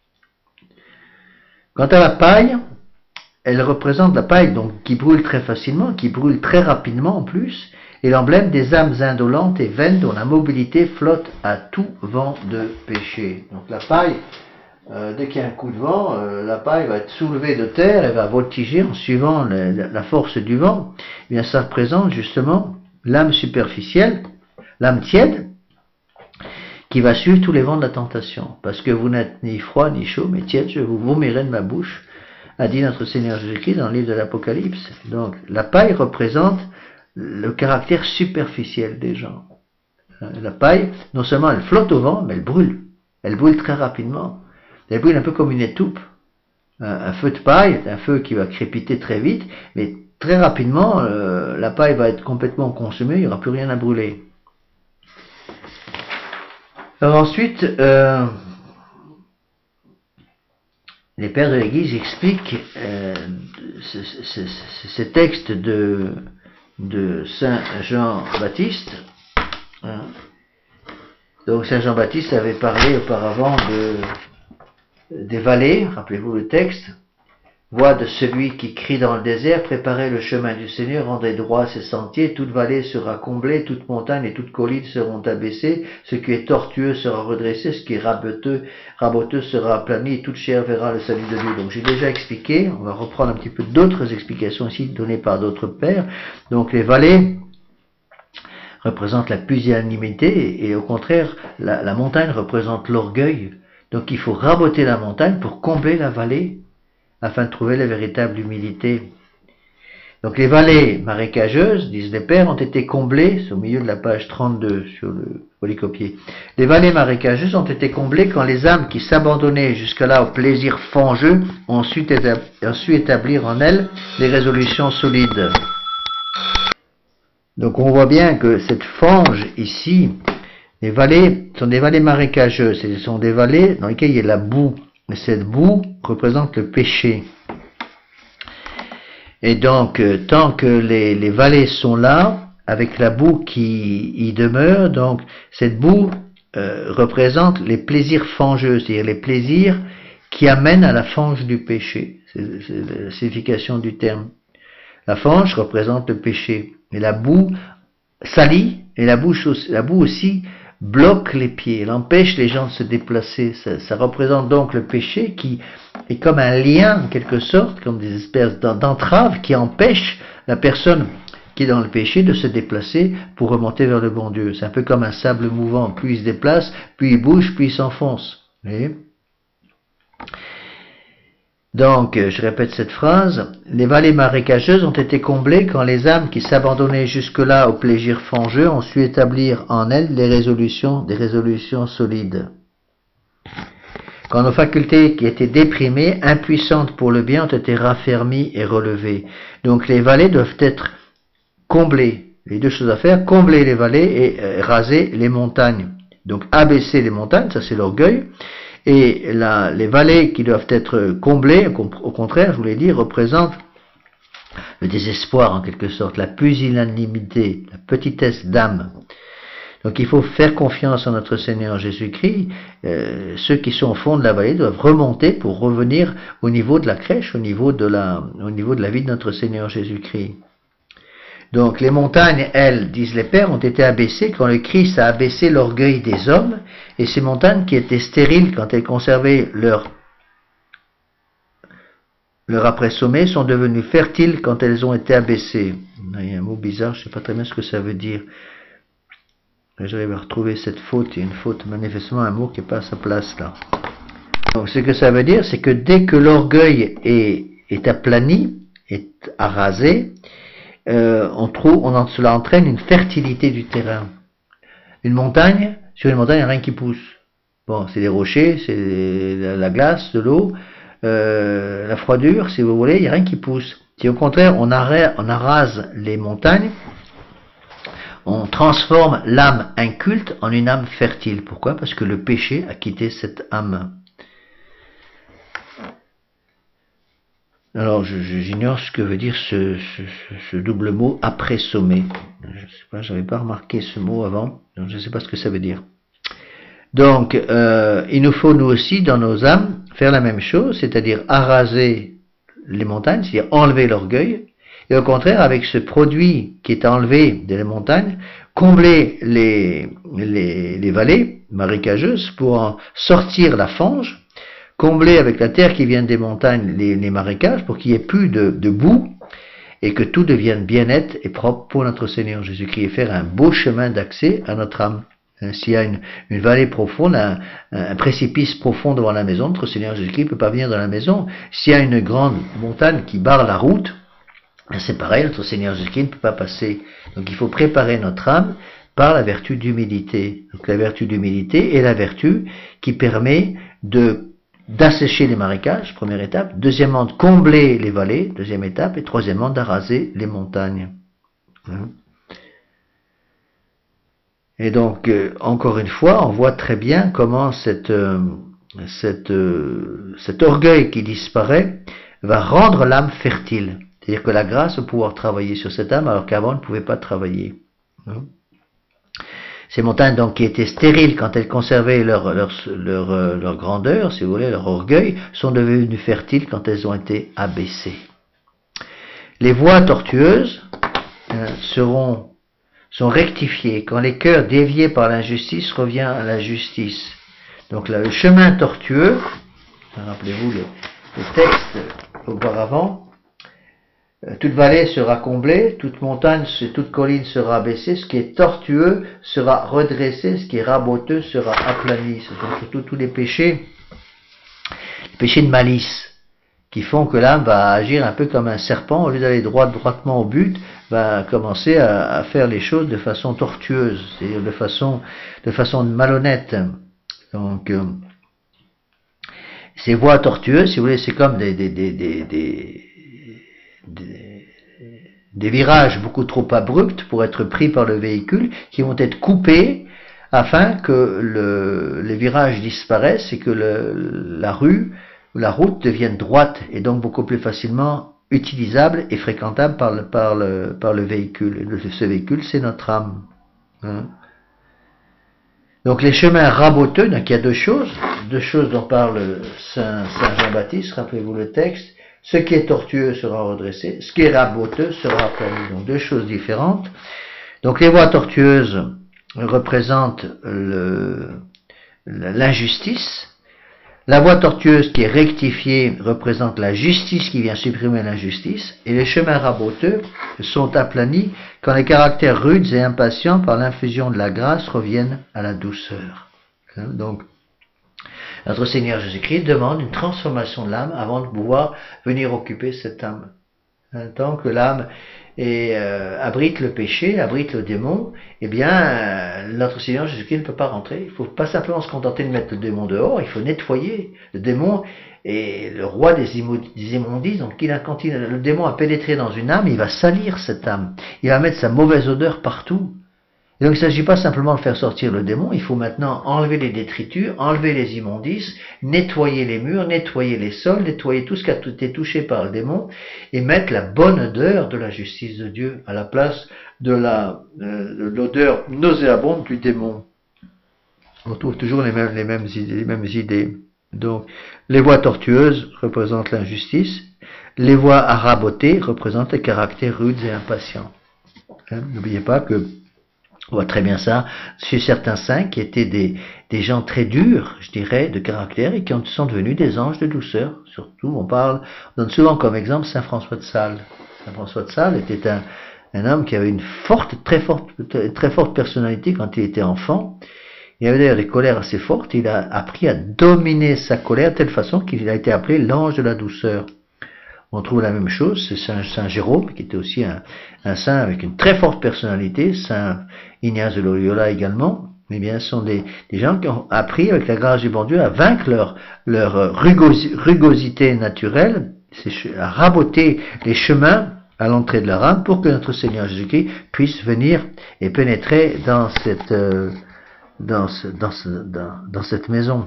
Quant à la paille, elle représente la paille donc qui brûle très facilement, qui brûle très rapidement en plus, et l'emblème des âmes indolentes et vaines dont la mobilité flotte à tout vent de péché. Donc la paille, dès qu'il y a un coup de vent, la paille va être soulevée de terre, elle va voltiger en suivant la force du vent. Eh bien, ça représente justement l'âme superficielle, l'âme tiède, qui va suivre tous les vents de la tentation. Parce que vous n'êtes ni froid ni chaud, mais tiède, je vous vomirai de ma bouche, a dit notre Seigneur Jésus-Christ dans le livre de l'Apocalypse. Donc la paille représente le caractère superficiel des gens. La paille, non seulement elle flotte au vent, mais elle brûle. Elle brûle très rapidement. Elle brûle un peu comme une étoupe. Un feu de paille, un feu qui va crépiter très vite, mais très rapidement, la paille va être complètement consumée, il n'y aura plus rien à brûler. Alors ensuite, les pères de l'Église expliquent ces textes de Saint Jean-Baptiste. Donc Saint Jean-Baptiste avait parlé auparavant des vallées, rappelez-vous le texte. Voix de celui qui crie dans le désert, préparez le chemin du Seigneur, rendez droit ses sentiers, toute vallée sera comblée, toute montagne et toute colline seront abaissées, ce qui est tortueux sera redressé, ce qui est raboteux sera aplani, et toute chair verra le salut de Dieu. Donc j'ai déjà expliqué, on va reprendre un petit peu d'autres explications ici données par d'autres pères. Donc les vallées représentent la pusillanimité et au contraire, la montagne représente l'orgueil. Donc il faut raboter la montagne pour combler la vallée, afin de trouver la véritable humilité. Donc les vallées marécageuses, disent les pères, ont été comblées, c'est au milieu de la page 32 sur le polycopier. Les vallées marécageuses ont été comblées quand les âmes qui s'abandonnaient jusque-là au plaisir fangeux ont su établir en elles des résolutions solides. Donc on voit bien que cette fange ici, les vallées sont des vallées marécageuses, ce sont des vallées dans lesquelles il y a de la boue. Mais cette boue représente le péché. Et donc, tant que les vallées sont là, avec la boue qui y demeure, donc cette boue représente les plaisirs fangeux, c'est-à-dire les plaisirs qui amènent à la fange du péché. C'est la signification du terme. La fange représente le péché. Et la boue salit, et la boue aussi bloque les pieds, elle empêche les gens de se déplacer. Ça représente donc le péché qui est comme un lien en quelque sorte, comme des espèces d'entraves qui empêchent la personne qui est dans le péché de se déplacer pour remonter vers le bon Dieu. C'est un peu comme un sable mouvant, plus il se déplace, plus il bouge, plus il s'enfonce. Vous voyez ? Donc, je répète cette phrase, les vallées marécageuses ont été comblées quand les âmes qui s'abandonnaient jusque-là au plaisir fangeux ont su établir en elles des résolutions solides. Quand nos facultés qui étaient déprimées, impuissantes pour le bien, ont été raffermies et relevées. Donc les vallées doivent être comblées. Les deux choses à faire, combler les vallées et raser les montagnes. Donc abaisser les montagnes, ça c'est l'orgueil. Et les vallées qui doivent être comblées, au contraire, je vous l'ai dit, représentent le désespoir en quelque sorte, la pusillanimité, la petitesse d'âme. Donc il faut faire confiance en notre Seigneur Jésus-Christ. Ceux qui sont au fond de la vallée doivent remonter pour revenir au niveau de la crèche, au niveau de la vie de notre Seigneur Jésus-Christ. Donc les montagnes, elles, disent les pères, ont été abaissées quand le Christ a abaissé l'orgueil des hommes, et ces montagnes qui étaient stériles quand elles conservaient leur après-sommet sont devenues fertiles quand elles ont été abaissées. Il y a un mot bizarre, je ne sais pas très bien ce que ça veut dire. J'arrive à retrouver cette faute, il y a une faute, manifestement un mot qui n'est pas à sa place là. Donc ce que ça veut dire, c'est que dès que l'orgueil est aplani, est arasé, cela entraîne une fertilité du terrain. Sur une montagne, il n'y a rien qui pousse. Bon, c'est des rochers, c'est la glace, de l'eau, la froidure, si vous voulez, il n'y a rien qui pousse. Si au contraire, on arrase les montagnes, on transforme l'âme inculte en une âme fertile. Pourquoi? Parce que le péché a quitté cette âme. Alors, j'ignore ce que veut dire ce double mot après sommet. Je ne sais pas, j'avais pas remarqué ce mot avant, donc je ne sais pas ce que ça veut dire. Donc, il nous faut nous aussi, dans nos âmes, faire la même chose, c'est-à-dire araser les montagnes, c'est-à-dire enlever l'orgueil, et au contraire, avec ce produit qui est enlevé des montagnes, combler les vallées marécageuses pour en sortir la fange, combler avec la terre qui vient des montagnes les marécages pour qu'il n'y ait plus de boue et que tout devienne bien net et propre pour notre Seigneur Jésus-Christ et faire un beau chemin d'accès à notre âme. S'il y a une vallée profonde, un précipice profond devant la maison, notre Seigneur Jésus-Christ ne peut pas venir dans la maison. S'il y a une grande montagne qui barre la route, c'est pareil, notre Seigneur Jésus-Christ ne peut pas passer. Donc il faut préparer notre âme par la vertu d'humilité. Donc la vertu d'humilité est la vertu qui permet d'assécher les marécages, première étape. Deuxièmement, de combler les vallées, deuxième étape. Et troisièmement, d'araser les montagnes. Et donc, encore une fois, on voit très bien comment cet orgueil qui disparaît va rendre l'âme fertile. C'est-à-dire que la grâce va pouvoir travailler sur cette âme alors qu'avant elle ne pouvait pas travailler. Ces montagnes donc qui étaient stériles quand elles conservaient leur grandeur, si vous voulez, leur orgueil, sont devenues fertiles quand elles ont été abaissées. Les voies tortueuses sont rectifiées quand les cœurs déviés par l'injustice reviennent à la justice. Donc là, le chemin tortueux, rappelez-vous le texte auparavant, toute vallée sera comblée, toute montagne et toute colline sera abaissée, ce qui est tortueux sera redressé, ce qui est raboteux sera aplani. Ce sont surtout tous les péchés de malice, qui font que l'âme va agir un peu comme un serpent, au lieu d'aller droitement au but, va commencer à faire les choses de façon tortueuse, c'est-à-dire de façon malhonnête. Donc, ces voies tortueuses, si vous voulez, c'est comme des virages beaucoup trop abrupts pour être pris par le véhicule, qui vont être coupés afin que les virages disparaissent et que la rue ou la route devienne droite et donc beaucoup plus facilement utilisable et fréquentable par le véhicule. Et ce véhicule, c'est notre âme. Donc les chemins raboteux, donc il y a deux choses dont parle Saint Jean-Baptiste, rappelez-vous le texte. Ce qui est tortueux sera redressé, ce qui est raboteux sera aplani. Donc deux choses différentes. Donc les voies tortueuses représentent l'injustice. La voie tortueuse qui est rectifiée représente la justice qui vient supprimer l'injustice. Et les chemins raboteux sont aplanis quand les caractères rudes et impatients par l'infusion de la grâce reviennent à la douceur. Donc, notre Seigneur Jésus-Christ demande une transformation de l'âme avant de pouvoir venir occuper cette âme. Tant que l'âme abrite le péché, abrite le démon, eh bien, notre Seigneur Jésus-Christ ne peut pas rentrer. Il ne faut pas simplement se contenter de mettre le démon dehors, il faut nettoyer. Le démon est le roi des immondices, donc quand le démon a pénétré dans une âme, il va salir cette âme. Il va mettre sa mauvaise odeur partout. Et donc il ne s'agit pas simplement de faire sortir le démon, il faut maintenant enlever les détritus, enlever les immondices, nettoyer les murs, nettoyer les sols, nettoyer tout ce qui a été touché par le démon, et mettre la bonne odeur de la justice de Dieu à la place de l'odeur nauséabonde du démon. On trouve toujours les mêmes idées. Donc, les voies tortueuses représentent l'injustice, les voies rabotées représentent les caractères rudes et impatients. N'oubliez pas que on voit très bien ça chez certains saints qui étaient des gens très durs, je dirais, de caractère et qui sont devenus des anges de douceur. Surtout, on donne souvent comme exemple Saint François de Sales. Saint François de Sales était un homme qui avait une très forte personnalité quand il était enfant. Il avait d'ailleurs des colères assez fortes. Il a appris à dominer sa colère de telle façon qu'il a été appelé l'ange de la douceur. On trouve la même chose, c'est Saint Jérôme, qui était aussi un saint avec une très forte personnalité, Saint Ignace de Loyola également, Eh bien, ce sont des gens qui ont appris, avec la grâce du bon Dieu, à vaincre leur rugosité naturelle, à raboter les chemins à l'entrée de leur âme pour que notre Seigneur Jésus-Christ puisse venir et pénétrer dans cette maison.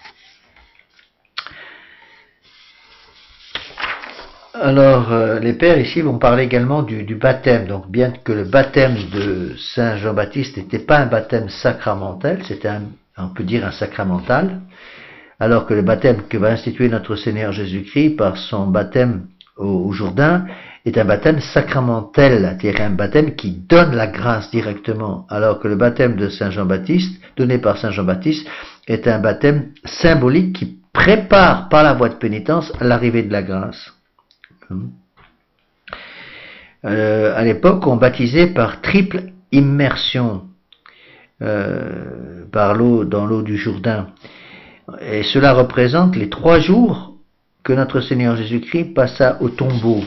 Alors, les pères ici vont parler également du baptême. Donc, bien que le baptême de Saint Jean-Baptiste n'était pas un baptême sacramentel, c'était on peut dire un sacramental, alors que le baptême que va instituer notre Seigneur Jésus-Christ par son baptême au Jourdain est un baptême sacramentel, c'est-à-dire un baptême qui donne la grâce directement, alors que le baptême de Saint Jean-Baptiste, donné par Saint Jean-Baptiste, est un baptême symbolique qui prépare par la voie de pénitence à l'arrivée de la grâce. À l'époque, on baptisait par triple immersion dans l'eau du Jourdain. Et cela représente les 3 jours que notre Seigneur Jésus-Christ passa au tombeau.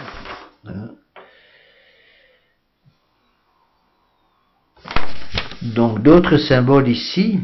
Donc d'autres symboles ici,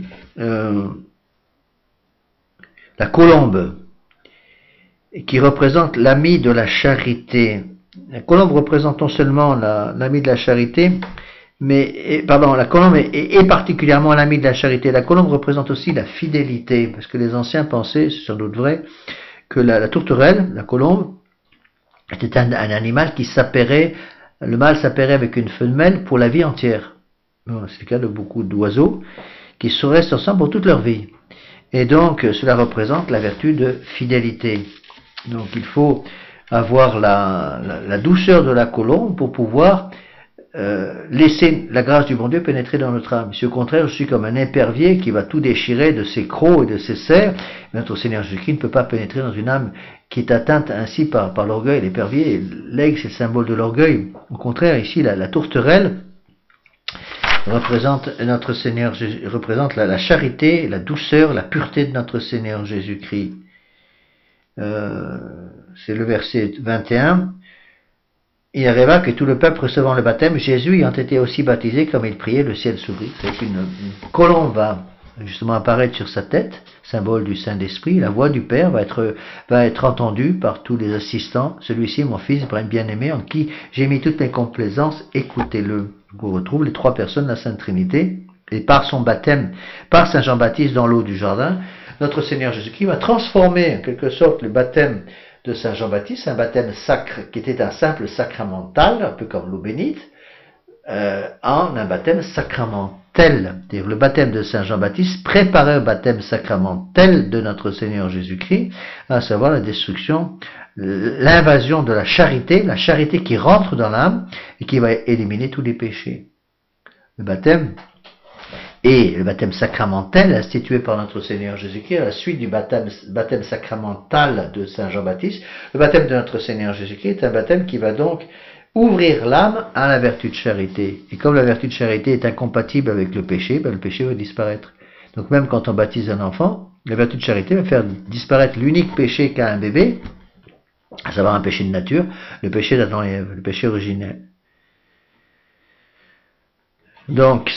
la colombe, qui représente l'ami de la charité. La colombe représente non seulement l'ami de la charité, la colombe est particulièrement l'ami de la charité. La colombe représente aussi la fidélité, parce que les anciens pensaient, c'est sans doute vrai, que la tourterelle, la colombe, était un animal qui s'appairait, le mâle s'appairait avec une femelle pour la vie entière. C'est le cas de beaucoup d'oiseaux qui restent ensemble pour toute leur vie. Et donc, cela représente la vertu de fidélité. Donc, il faut avoir la douceur de la colombe pour pouvoir laisser la grâce du bon Dieu pénétrer dans notre âme. Si au contraire, je suis comme un épervier qui va tout déchirer de ses crocs et de ses serres, notre Seigneur Jésus-Christ ne peut pas pénétrer dans une âme qui est atteinte ainsi par l'orgueil. L'épervier, l'aigle, c'est le symbole de l'orgueil. Au contraire, ici, la tourterelle représente notre Seigneur Jésus, représente la charité, la douceur, la pureté de notre Seigneur Jésus-Christ. C'est le verset 21. Il arriva que tout le peuple recevant le baptême, Jésus ayant été aussi baptisé, comme il priait, le ciel s'ouvrit. C'est qu'une colombe va justement apparaître sur sa tête, symbole du Saint-Esprit. La voix du Père va être entendue par tous les assistants. Celui-ci, mon fils bien-aimé, en qui j'ai mis toutes mes complaisances, écoutez-le. On retrouve les 3 personnes de la Sainte Trinité. Et par son baptême, par Saint Jean-Baptiste dans l'eau du Jourdain, notre Seigneur Jésus-Christ va transformer en quelque sorte le baptême de Saint Jean-Baptiste, un baptême sacre qui était un simple sacramental, un peu comme l'eau bénite, en un baptême sacramentel. C'est-à-dire le baptême de Saint Jean-Baptiste préparait au baptême sacramentel de notre Seigneur Jésus-Christ, à savoir la destruction, l'invasion de la charité qui rentre dans l'âme et qui va éliminer tous les péchés. Le baptême sacramentel institué par notre Seigneur Jésus-Christ à la suite du baptême sacramental de Saint Jean-Baptiste. Le baptême de notre Seigneur Jésus-Christ est un baptême qui va donc ouvrir l'âme à la vertu de charité. Et comme la vertu de charité est incompatible avec le péché, le péché va disparaître. Donc même quand on baptise un enfant, la vertu de charité va faire disparaître l'unique péché qu'a un bébé, à savoir un péché de nature, le péché d'Adam et Ève, le péché originel. Donc,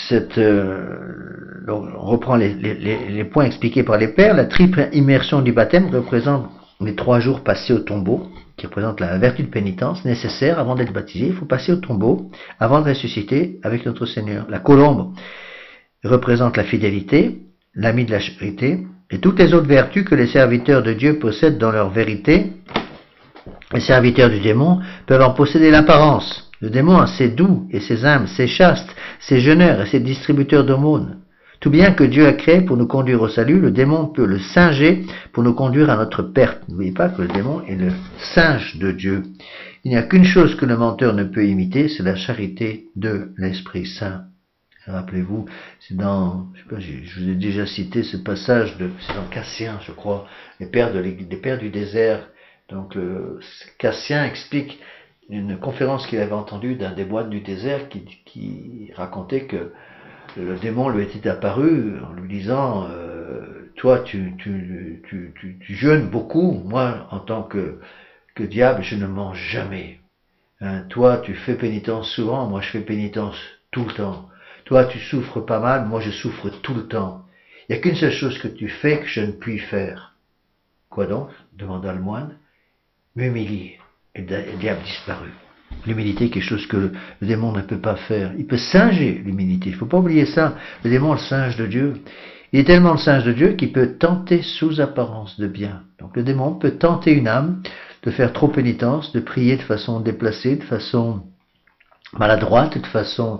on reprend les points expliqués par les pères. La triple immersion du baptême représente les 3 jours passés au tombeau, qui représentent la vertu de pénitence nécessaire avant d'être baptisé. Il faut passer au tombeau avant de ressusciter avec notre Seigneur. La colombe représente la fidélité, l'ami de la charité, et toutes les autres vertus que les serviteurs de Dieu possèdent dans leur vérité. Les serviteurs du démon peuvent en posséder l'apparence. Le démon a ses doux et ses âmes, ses chastes, ses jeûneurs et ses distributeurs d'aumônes. Tout bien que Dieu a créé pour nous conduire au salut, le démon peut le singer pour nous conduire à notre perte. N'oubliez pas que le démon est le singe de Dieu. Il n'y a qu'une chose que le menteur ne peut imiter, c'est la charité de l'Esprit Saint. Rappelez-vous, c'est dans, je vous ai déjà cité ce passage c'est dans Cassien, je crois, les pères du désert. Donc Cassien explique une conférence qu'il avait entendue d'un des moines du désert qui racontait que le démon lui était apparu en lui disant toi tu jeûnes beaucoup, moi en tant que diable je ne mange jamais. Toi tu fais pénitence souvent, moi je fais pénitence tout le temps. Toi, tu souffres pas mal, moi je souffre tout le temps. Il n'y a qu'une seule chose que tu fais que je ne puis faire. Quoi donc? Demanda le moine. M'humilier. Et le diable disparut. L'humilité est quelque chose que le démon ne peut pas faire. Il peut singer l'humilité. Il ne faut pas oublier ça. Le démon est le singe de Dieu. Il est tellement le singe de Dieu qu'il peut tenter sous apparence de bien. Donc le démon peut tenter une âme de faire trop pénitence, de prier de façon déplacée, de façon maladroite, de façon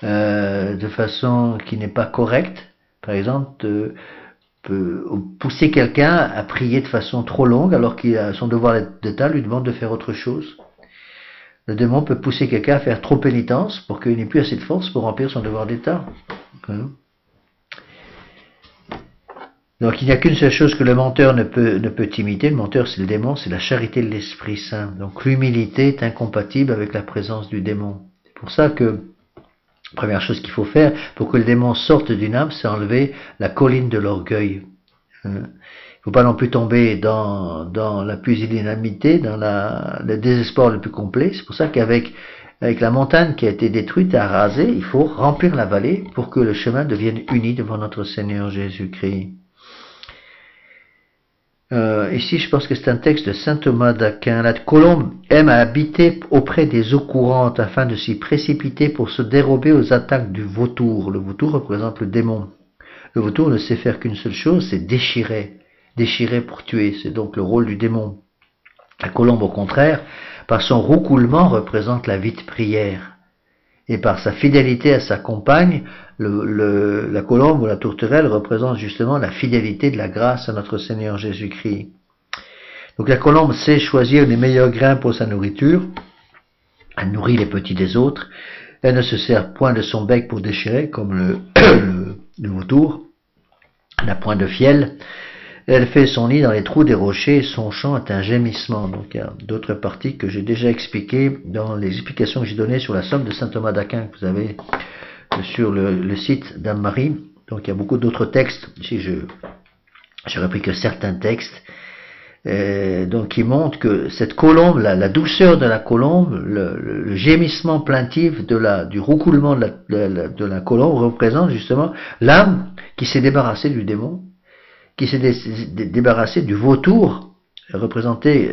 qui n'est pas correcte. Par exemple, peut pousser quelqu'un à prier de façon trop longue alors qu'il a son devoir d'État lui demande de faire autre chose. Le démon peut pousser quelqu'un à faire trop pénitence pour qu'il n'ait plus assez de force pour remplir son devoir d'État. Donc il n'y a qu'une seule chose que le menteur ne peut imiter. Le menteur, c'est le démon, c'est la charité de l'Esprit Saint. Donc l'humilité est incompatible avec la présence du démon. C'est pour ça que la première chose qu'il faut faire pour que le démon sorte d'une âme, c'est enlever la colline de l'orgueil. Il ne faut pas non plus tomber dans la pusillanimité, dans le désespoir le plus complet. C'est pour ça qu'avec la montagne qui a été détruite et rasée, il faut remplir la vallée pour que le chemin devienne uni devant notre Seigneur Jésus-Christ. Ici, je pense que c'est un texte de saint Thomas d'Aquin. La colombe aime à habiter auprès des eaux courantes afin de s'y précipiter pour se dérober aux attaques du vautour. Le vautour représente le démon. Le vautour ne sait faire qu'une seule chose, c'est déchirer. Déchirer pour tuer, c'est donc le rôle du démon. La colombe, au contraire, par son roucoulement, représente la vie de prière. Et par sa fidélité à sa compagne, la colombe ou la tourterelle représente justement la fidélité de la grâce à notre Seigneur Jésus-Christ. Donc la colombe sait choisir les meilleurs grains pour sa nourriture. Elle nourrit les petits des autres. Elle ne se sert point de son bec pour déchirer, comme le vautour. Elle n'a point de fiel. Elle fait son nid dans les trous des rochers et son chant est un gémissement. Donc il y a d'autres parties que j'ai déjà expliquées dans les explications que j'ai données sur la somme de saint Thomas d'Aquin que vous avez sur le site d'Anne-Marie. Donc il y a beaucoup d'autres textes. Ici j'ai repris que certains textes donc qui montrent que cette colombe, la douceur de la colombe, le gémissement plaintif du roucoulement de la colombe représente justement l'âme qui s'est débarrassée du démon, qui s'est débarrassé du vautour représenté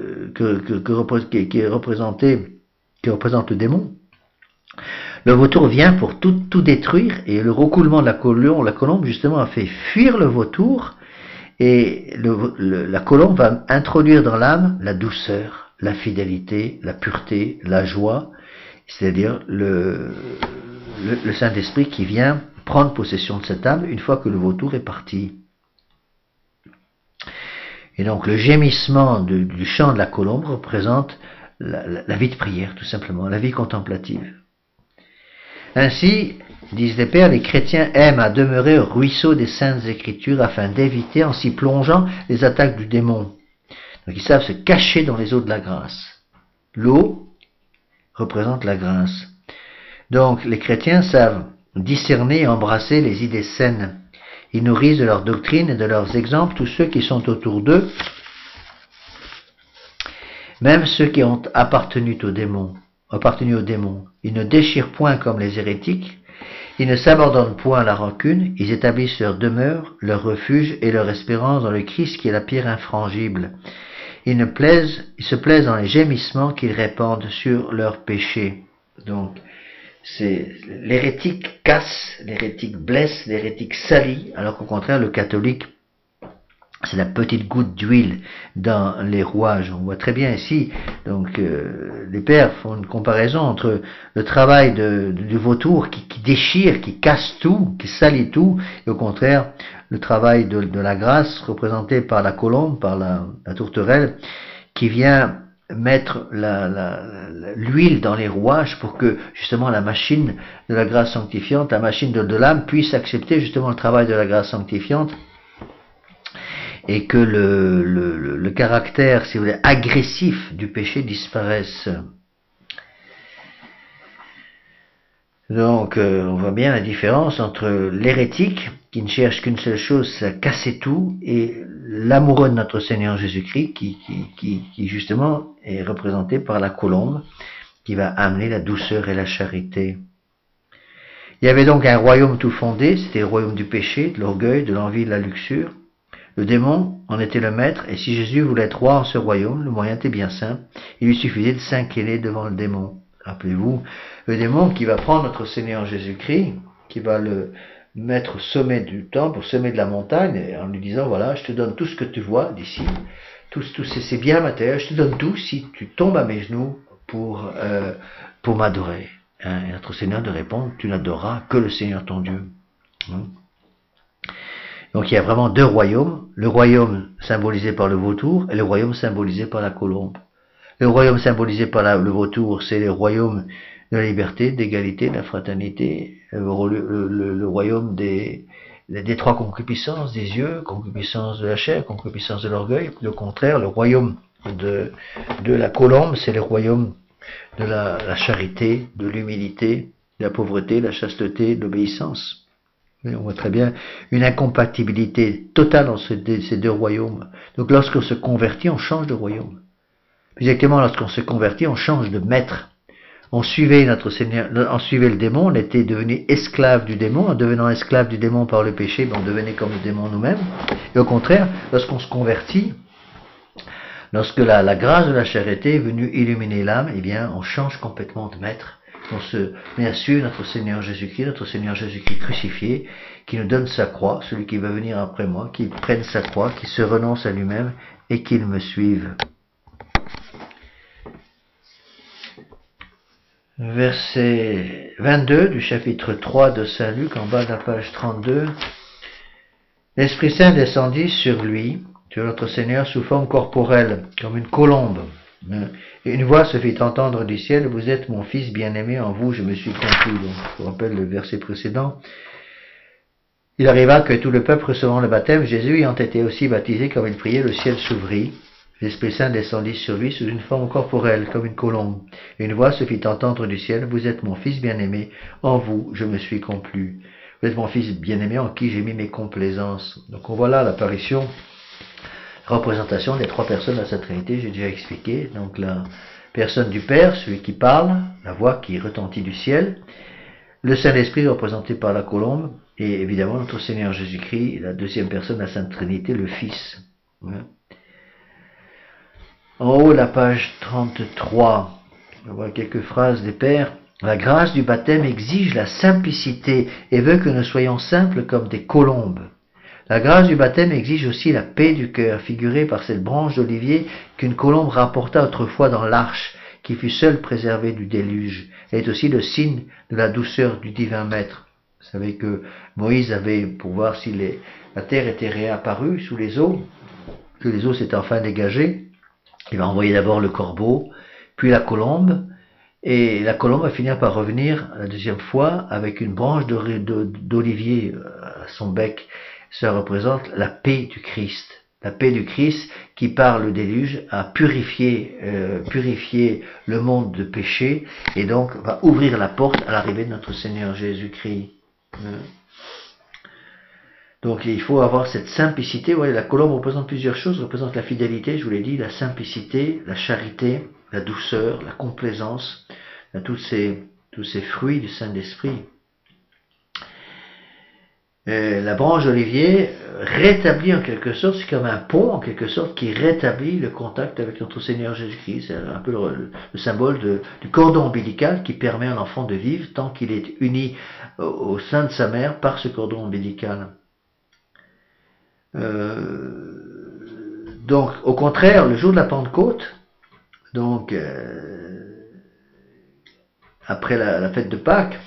qui représente le démon. Le vautour vient pour tout détruire et le roucoulement de la colombe justement a fait fuir le vautour et la colombe va introduire dans l'âme la douceur, la fidélité, la pureté, la joie, c'est-à-dire le Saint-Esprit qui vient prendre possession de cette âme une fois que le vautour est parti. Et donc le gémissement du chant de la colombe représente la vie de prière, tout simplement, la vie contemplative. Ainsi, disent les pères, les chrétiens aiment à demeurer au ruisseau des saintes écritures afin d'éviter, en s'y plongeant, les attaques du démon. Donc ils savent se cacher dans les eaux de la grâce. L'eau représente la grâce. Donc les chrétiens savent discerner et embrasser les idées saines. Ils nourrissent de leur doctrine et de leurs exemples tous ceux qui sont autour d'eux, même ceux qui ont appartenu au démon. Ils ne déchirent point comme les hérétiques, ils ne s'abandonnent point à la rancune, ils établissent leur demeure, leur refuge et leur espérance dans le Christ qui est la pierre infrangible. Ils se plaisent dans les gémissements qu'ils répandent sur leurs péchés. Donc, c'est l'hérétique casse, l'hérétique blesse, l'hérétique salit, alors qu'au contraire le catholique c'est la petite goutte d'huile dans les rouages. On voit très bien ici, donc les pères font une comparaison entre le travail du vautour qui déchire, qui casse tout, qui salit tout, et au contraire le travail de la grâce représenté par la colombe, par la tourterelle, qui vient mettre l'huile dans les rouages pour que justement la machine de la grâce sanctifiante, la machine de l'âme puisse accepter justement le travail de la grâce sanctifiante et que le caractère, si vous voulez, agressif du péché disparaisse. Donc on voit bien la différence entre l'hérétique qui ne cherche qu'une seule chose, c'est casser tout, et l'amoureux de notre Seigneur Jésus-Christ qui justement est représenté par la colombe qui va amener la douceur et la charité. Il y avait donc un royaume tout fondé, c'était le royaume du péché, de l'orgueil, de l'envie, de la luxure. Le démon en était le maître, et si Jésus voulait être roi en ce royaume, le moyen était bien simple, il lui suffisait de s'incliner devant le démon. Rappelez-vous, le démon qui va prendre notre Seigneur Jésus-Christ, qui va le mettre au sommet du temple, au sommet de la montagne, en lui disant, voilà, je te donne tout ce que tu vois d'ici, tout c'est bien matériel, je te donne tout si tu tombes à mes genoux pour m'adorer. Hein, et notre Seigneur de répondre, tu n'adoreras que le Seigneur ton Dieu. Hein. Donc il y a vraiment deux royaumes, le royaume symbolisé par le vautour et le royaume symbolisé par la colombe. Le royaume symbolisé par le vautour, c'est le royaume de la liberté, d'égalité, de la fraternité, le royaume des trois concupiscences, des yeux, concupiscence de la chair, concupiscence de l'orgueil. Au contraire, le royaume de la colombe, c'est le royaume de la charité, de l'humilité, de la pauvreté, de la chasteté, de l'obéissance. On voit très bien une incompatibilité totale entre ces deux royaumes. Donc lorsqu'on se convertit, on change de royaume. Exactement, lorsqu'on se convertit, on change de maître. On suivait notre Seigneur, on suivait le démon, on était devenu esclave du démon. En devenant esclave du démon par le péché, on devenait comme le démon nous-mêmes. Et au contraire, lorsqu'on se convertit, lorsque la grâce de la charité est venue illuminer l'âme, eh bien, on change complètement de maître. On se met à suivre notre Seigneur Jésus-Christ crucifié, qui nous donne sa croix, celui qui va venir après moi, qui prenne sa croix, qui se renonce à lui-même et qu'il me suive. Verset 22 du chapitre 3 de Saint Luc, en bas de la page 32. L'Esprit Saint descendit sur lui, sur notre Seigneur, sous forme corporelle, comme une colombe. Et une voix se fit entendre du ciel, vous êtes mon fils bien-aimé, en vous je me suis compris. Donc, je vous rappelle le verset précédent. Il arriva que tout le peuple recevant le baptême, Jésus ayant été aussi baptisé comme il priait, le ciel s'ouvrit. L'Esprit Saint descendit sur lui sous une forme corporelle, comme une colombe. Et une voix se fit entendre du ciel, vous êtes mon fils bien-aimé, en vous je me suis complu. Vous êtes mon fils bien-aimé en qui j'ai mis mes complaisances. Donc on voit là l'apparition, représentation des trois personnes de la Sainte Trinité, j'ai déjà expliqué. Donc la personne du Père, celui qui parle, la voix qui retentit du ciel, le Saint-Esprit représenté par la colombe, et évidemment notre Seigneur Jésus-Christ, la deuxième personne de la Sainte Trinité, le Fils. En haut, la page 33, on voit quelques phrases des Pères. La grâce du baptême exige la simplicité et veut que nous soyons simples comme des colombes. La grâce du baptême exige aussi la paix du cœur, figurée par cette branche d'olivier qu'une colombe rapporta autrefois dans l'arche, qui fut seule préservée du déluge. Elle est aussi le signe de la douceur du divin maître. Vous savez que Moïse avait, pour voir si la terre était réapparue sous les eaux, que les eaux s'étaient enfin dégagées, il va envoyer d'abord le corbeau, puis la colombe, et la colombe va finir par revenir la deuxième fois avec une branche d'olivier à son bec. Ça représente la paix du Christ. La paix du Christ qui, par le déluge, a purifié le monde de péché et donc va ouvrir la porte à l'arrivée de notre Seigneur Jésus-Christ. Donc il faut avoir cette simplicité. Voyez, la colombe représente plusieurs choses, représente la fidélité, je vous l'ai dit, la simplicité, la charité, la douceur, la complaisance, tous ces fruits du Saint-Esprit. La branche d'olivier rétablit en quelque sorte, c'est comme un pont en quelque sorte qui rétablit le contact avec notre Seigneur Jésus-Christ. C'est un peu le symbole du cordon ombilical qui permet à l'enfant de vivre tant qu'il est uni au sein de sa mère par ce cordon ombilical. Donc, au contraire, le jour de la Pentecôte, donc après la fête de Pâques,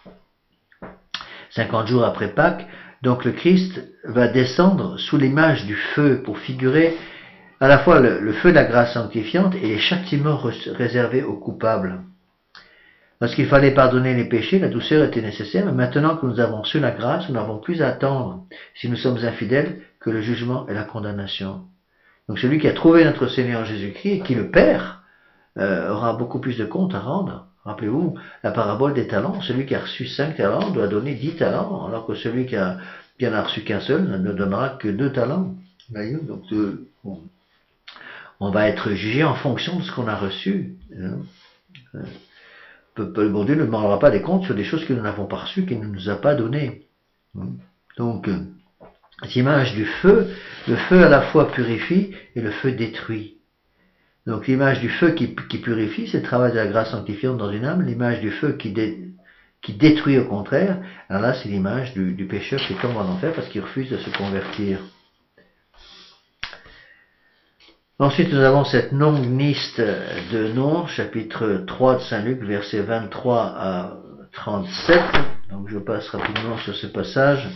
50 jours après Pâques, donc le Christ va descendre sous l'image du feu pour figurer à la fois le feu de la grâce sanctifiante et les châtiments réservés aux coupables. Lorsqu'il fallait pardonner les péchés, la douceur était nécessaire, mais maintenant que nous avons reçu la grâce, nous n'avons plus à attendre, si nous sommes infidèles, que le jugement et la condamnation. Donc celui qui a trouvé notre Seigneur Jésus-Christ et qui le perd aura beaucoup plus de comptes à rendre. Rappelez-vous la parabole des talents. Celui qui a reçu 5 talents doit donner 10 talents, alors que celui qui en a reçu qu'un seul ne donnera que 2 talents. Donc on va être jugé en fonction de ce qu'on a reçu. le bon Dieu ne demandera pas des comptes sur des choses que nous n'avons pas reçues, qu'il ne nous a pas données. Donc, cette image du feu, le feu à la fois purifie et le feu détruit. Donc l'image du feu qui purifie, c'est le travail de la grâce sanctifiante dans une âme. L'image du feu qui détruit au contraire, alors là c'est l'image du pécheur qui tombe en enfer parce qu'il refuse de se convertir. Ensuite nous avons cette longue liste de noms, chapitre 3 de Saint Luc, versets 23 à 37. Donc je passe rapidement sur ce passage.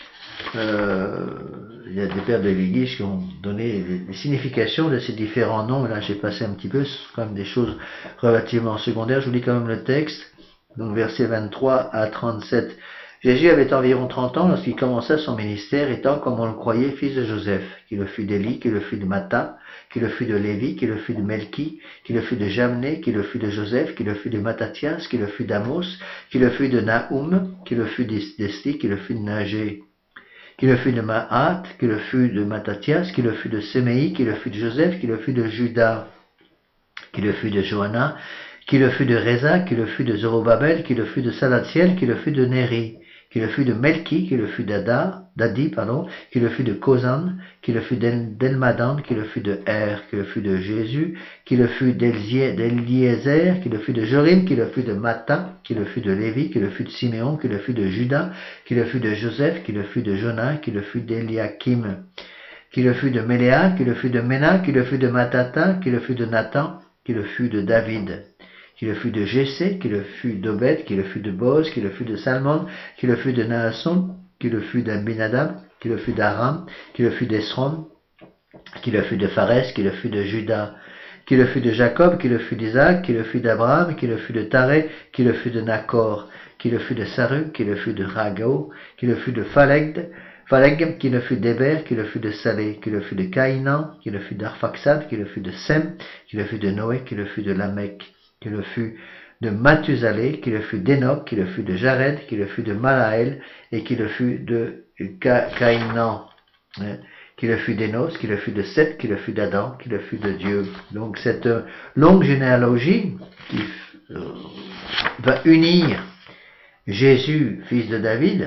Il y a des pères de l'Église qui ont donné les significations de ces différents noms. Là, j'ai passé un petit peu, c'est quand même des choses relativement secondaires. Je vous lis quand même le texte. Donc, versets 23 à 37. Jésus avait environ 30 ans lorsqu'il commença son ministère, étant, comme on le croyait, fils de Joseph, qui le fut d'Élie, qui le fut de Matthat, qui le fut de Lévi, qui le fut de Melchi, qui le fut de Jamné, qui le fut de Joseph, qui le fut de Mattathias, qui le fut d'Amos, qui le fut de Nahum, qui le fut d'Esli, qui le fut de Nagé, qui le fut de Mahat, qui le fut de Mattathias, qui le fut de Séméi, qui le fut de Joseph, qui le fut de Judas, qui le fut de Johanna, qui le fut de Réza, qui le fut de Zorobabel, qui le fut de Salathiel, qui le fut de Néri, qui le fut de Melchi, qui le fut d'Adi, qui le fut de Kozan, qui le fut d'Elmadan, qui le fut de qui le fut de Jésus, qui le fut d'Eliezer, qui le fut de Jorim, qui le fut de Matthat, qui le fut de Lévi, qui le fut de Siméon, qui le fut de Judas, qui le fut de Joseph, qui le fut de Jonas, qui le fut d'Eliakim, qui le fut de Méléa, qui le fut de Ména, qui le fut de Mattatha, qui le fut de Nathan, qui le fut de David, qui le fut de Jessé, qui le fut d'Obed, qui le fut de Boz, qui le fut de Salmon, qui le fut de Naasson, qui le fut d'Abinadab, qui le fut d'Aram, qui le fut d'Esron, qui le fut de Phares, qui le fut de Judas, qui le fut de Jacob, qui le fut d'Isaac, qui le fut d'Abraham, qui le fut de Taré, qui le fut de Nacor, qui le fut de Saru, qui le fut de Ragao, qui le fut de Phaleg, qui le fut d'Héber, qui le fut de Salé, qui le fut de Caïnan, qui le fut d'Arphaxad, qui le fut de Sem, qui le fut de Noé, qui le fut de Lamech, qui le fut de Mathusalé, qui le fut d'Enoch, qui le fut de Jared, qui le fut de Malaël, et qui le fut de Caïnan, qui le fut d'Énos, qui le fut de Seth, qui le fut d'Adam, qui le fut de Dieu. Donc cette longue généalogie qui va unir Jésus, fils de David,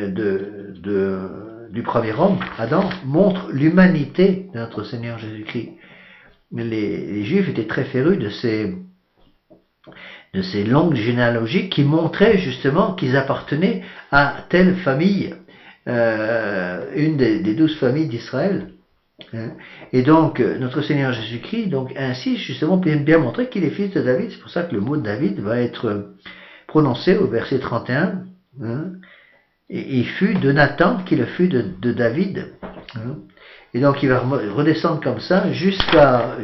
du premier homme, Adam, montre l'humanité de notre Seigneur Jésus-Christ. Les Juifs étaient très férus de ces longues généalogies qui montraient justement qu'ils appartenaient à telle famille, une des 12 familles d'Israël. Et donc, notre Seigneur Jésus-Christ, donc ainsi justement, peut bien montrer qu'il est fils de David. C'est pour ça que le mot de David va être prononcé au verset 31. Et il fut de Nathan qui le fut de David. Et donc, il va redescendre comme ça jusqu'à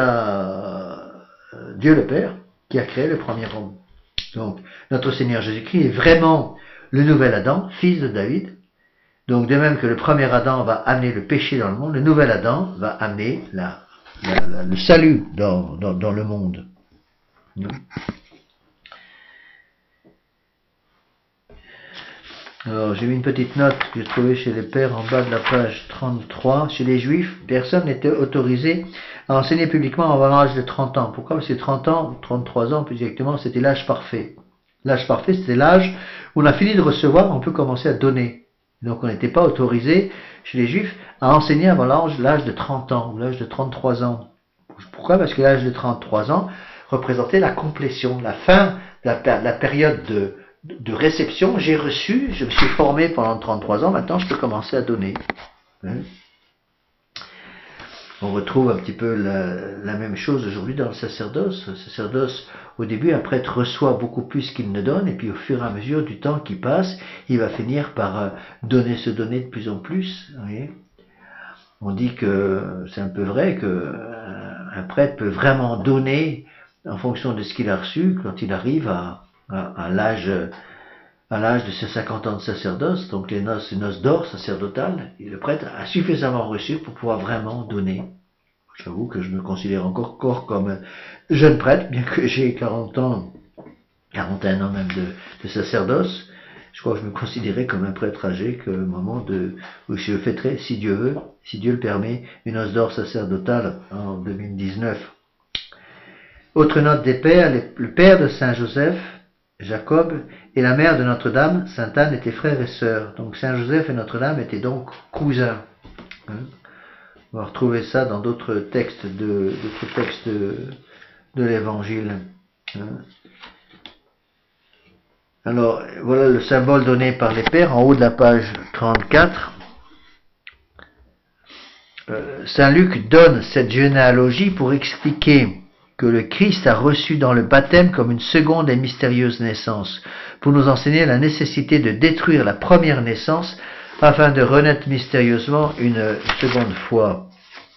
Dieu le Père, qui a créé le premier homme. Donc, notre Seigneur Jésus-Christ est vraiment le nouvel Adam, fils de David. Donc, de même que le premier Adam va amener le péché dans le monde, le nouvel Adam va amener le salut dans le monde. Alors, j'ai mis une petite note que j'ai trouvée chez les pères en bas de la page 33. Chez les Juifs, personne n'était autorisé à enseigner publiquement avant l'âge de 30 ans. Pourquoi? Parce que 30 ans, 33 ans plus exactement, c'était l'âge parfait. L'âge parfait, c'était l'âge où on a fini de recevoir, on peut commencer à donner. Donc on n'était pas autorisé chez les Juifs à enseigner avant l'âge de 30 ans ou l'âge de 33 ans. Pourquoi? Parce que l'âge de 33 ans représentait la complétion, la fin, la période de réception. J'ai reçu, je me suis formé pendant 33 ans, maintenant je peux commencer à donner. On retrouve un petit peu la même chose aujourd'hui dans le sacerdoce. Le sacerdoce, au début, un prêtre reçoit beaucoup plus qu'il ne donne, et puis au fur et à mesure du temps qui passe, il va finir par se donner de plus en plus. Vous voyez, on dit que c'est un peu vrai que un prêtre peut vraiment donner en fonction de ce qu'il a reçu quand il arrive à l'âge de ses 50 ans de sacerdoce, donc les noces d'or sacerdotales, et le prêtre a suffisamment reçu pour pouvoir vraiment donner. J'avoue que je me considère encore comme jeune prêtre, bien que j'ai 41 ans même de sacerdoce. Je crois que je me considérais comme un prêtre âgé qu'au moment où je fêterai, si Dieu veut, si Dieu le permet, une noce d'or sacerdotale en 2019. Autre note des pères, le père de Saint Joseph, Jacob et la mère de Notre-Dame, Sainte Anne, étaient frères et sœurs. Donc Saint Joseph et Notre-Dame étaient donc cousins. On va retrouver ça dans d'autres textes de l'Évangile. Alors, voilà le symbole donné par les pères en haut de la page 34. Saint Luc donne cette généalogie pour expliquer que le Christ a reçu dans le baptême comme une seconde et mystérieuse naissance, pour nous enseigner la nécessité de détruire la première naissance afin de renaître mystérieusement une seconde fois.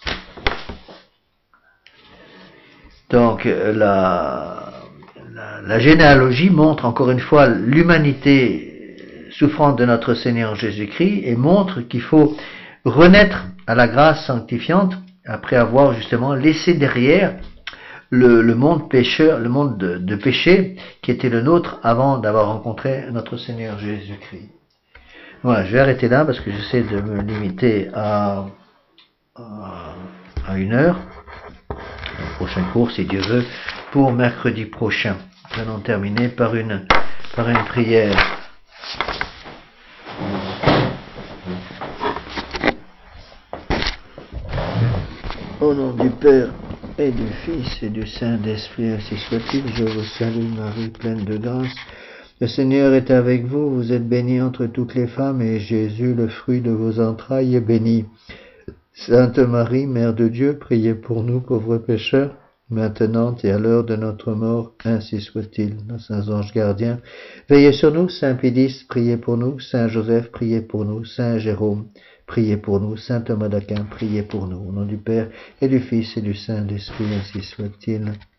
Donc la généalogie montre encore une fois l'humanité souffrante de notre Seigneur Jésus-Christ et montre qu'il faut renaître à la grâce sanctifiante après avoir justement laissé derrière le monde pécheur, le monde de péché qui était le nôtre avant d'avoir rencontré notre Seigneur Jésus-Christ. Voilà, je vais arrêter là parce que j'essaie de me limiter à 1 heure. Le prochain cours, si Dieu veut, pour mercredi prochain. Nous allons terminer par une prière. Au nom du Père et du Fils et du Saint-Esprit, ainsi soit-il. Je vous salue Marie, pleine de grâce. Le Seigneur est avec vous, vous êtes bénie entre toutes les femmes, et Jésus, le fruit de vos entrailles, est béni. Sainte Marie, Mère de Dieu, priez pour nous pauvres pécheurs, maintenant et à l'heure de notre mort, ainsi soit-il. Nos saints anges gardiens, veillez sur nous. Saint Pédis, priez pour nous. Saint Joseph, priez pour nous. Saint Jérôme, priez pour nous. Saint Thomas d'Aquin, priez pour nous. Au nom du Père et du Fils et du Saint-Esprit, ainsi soit-il.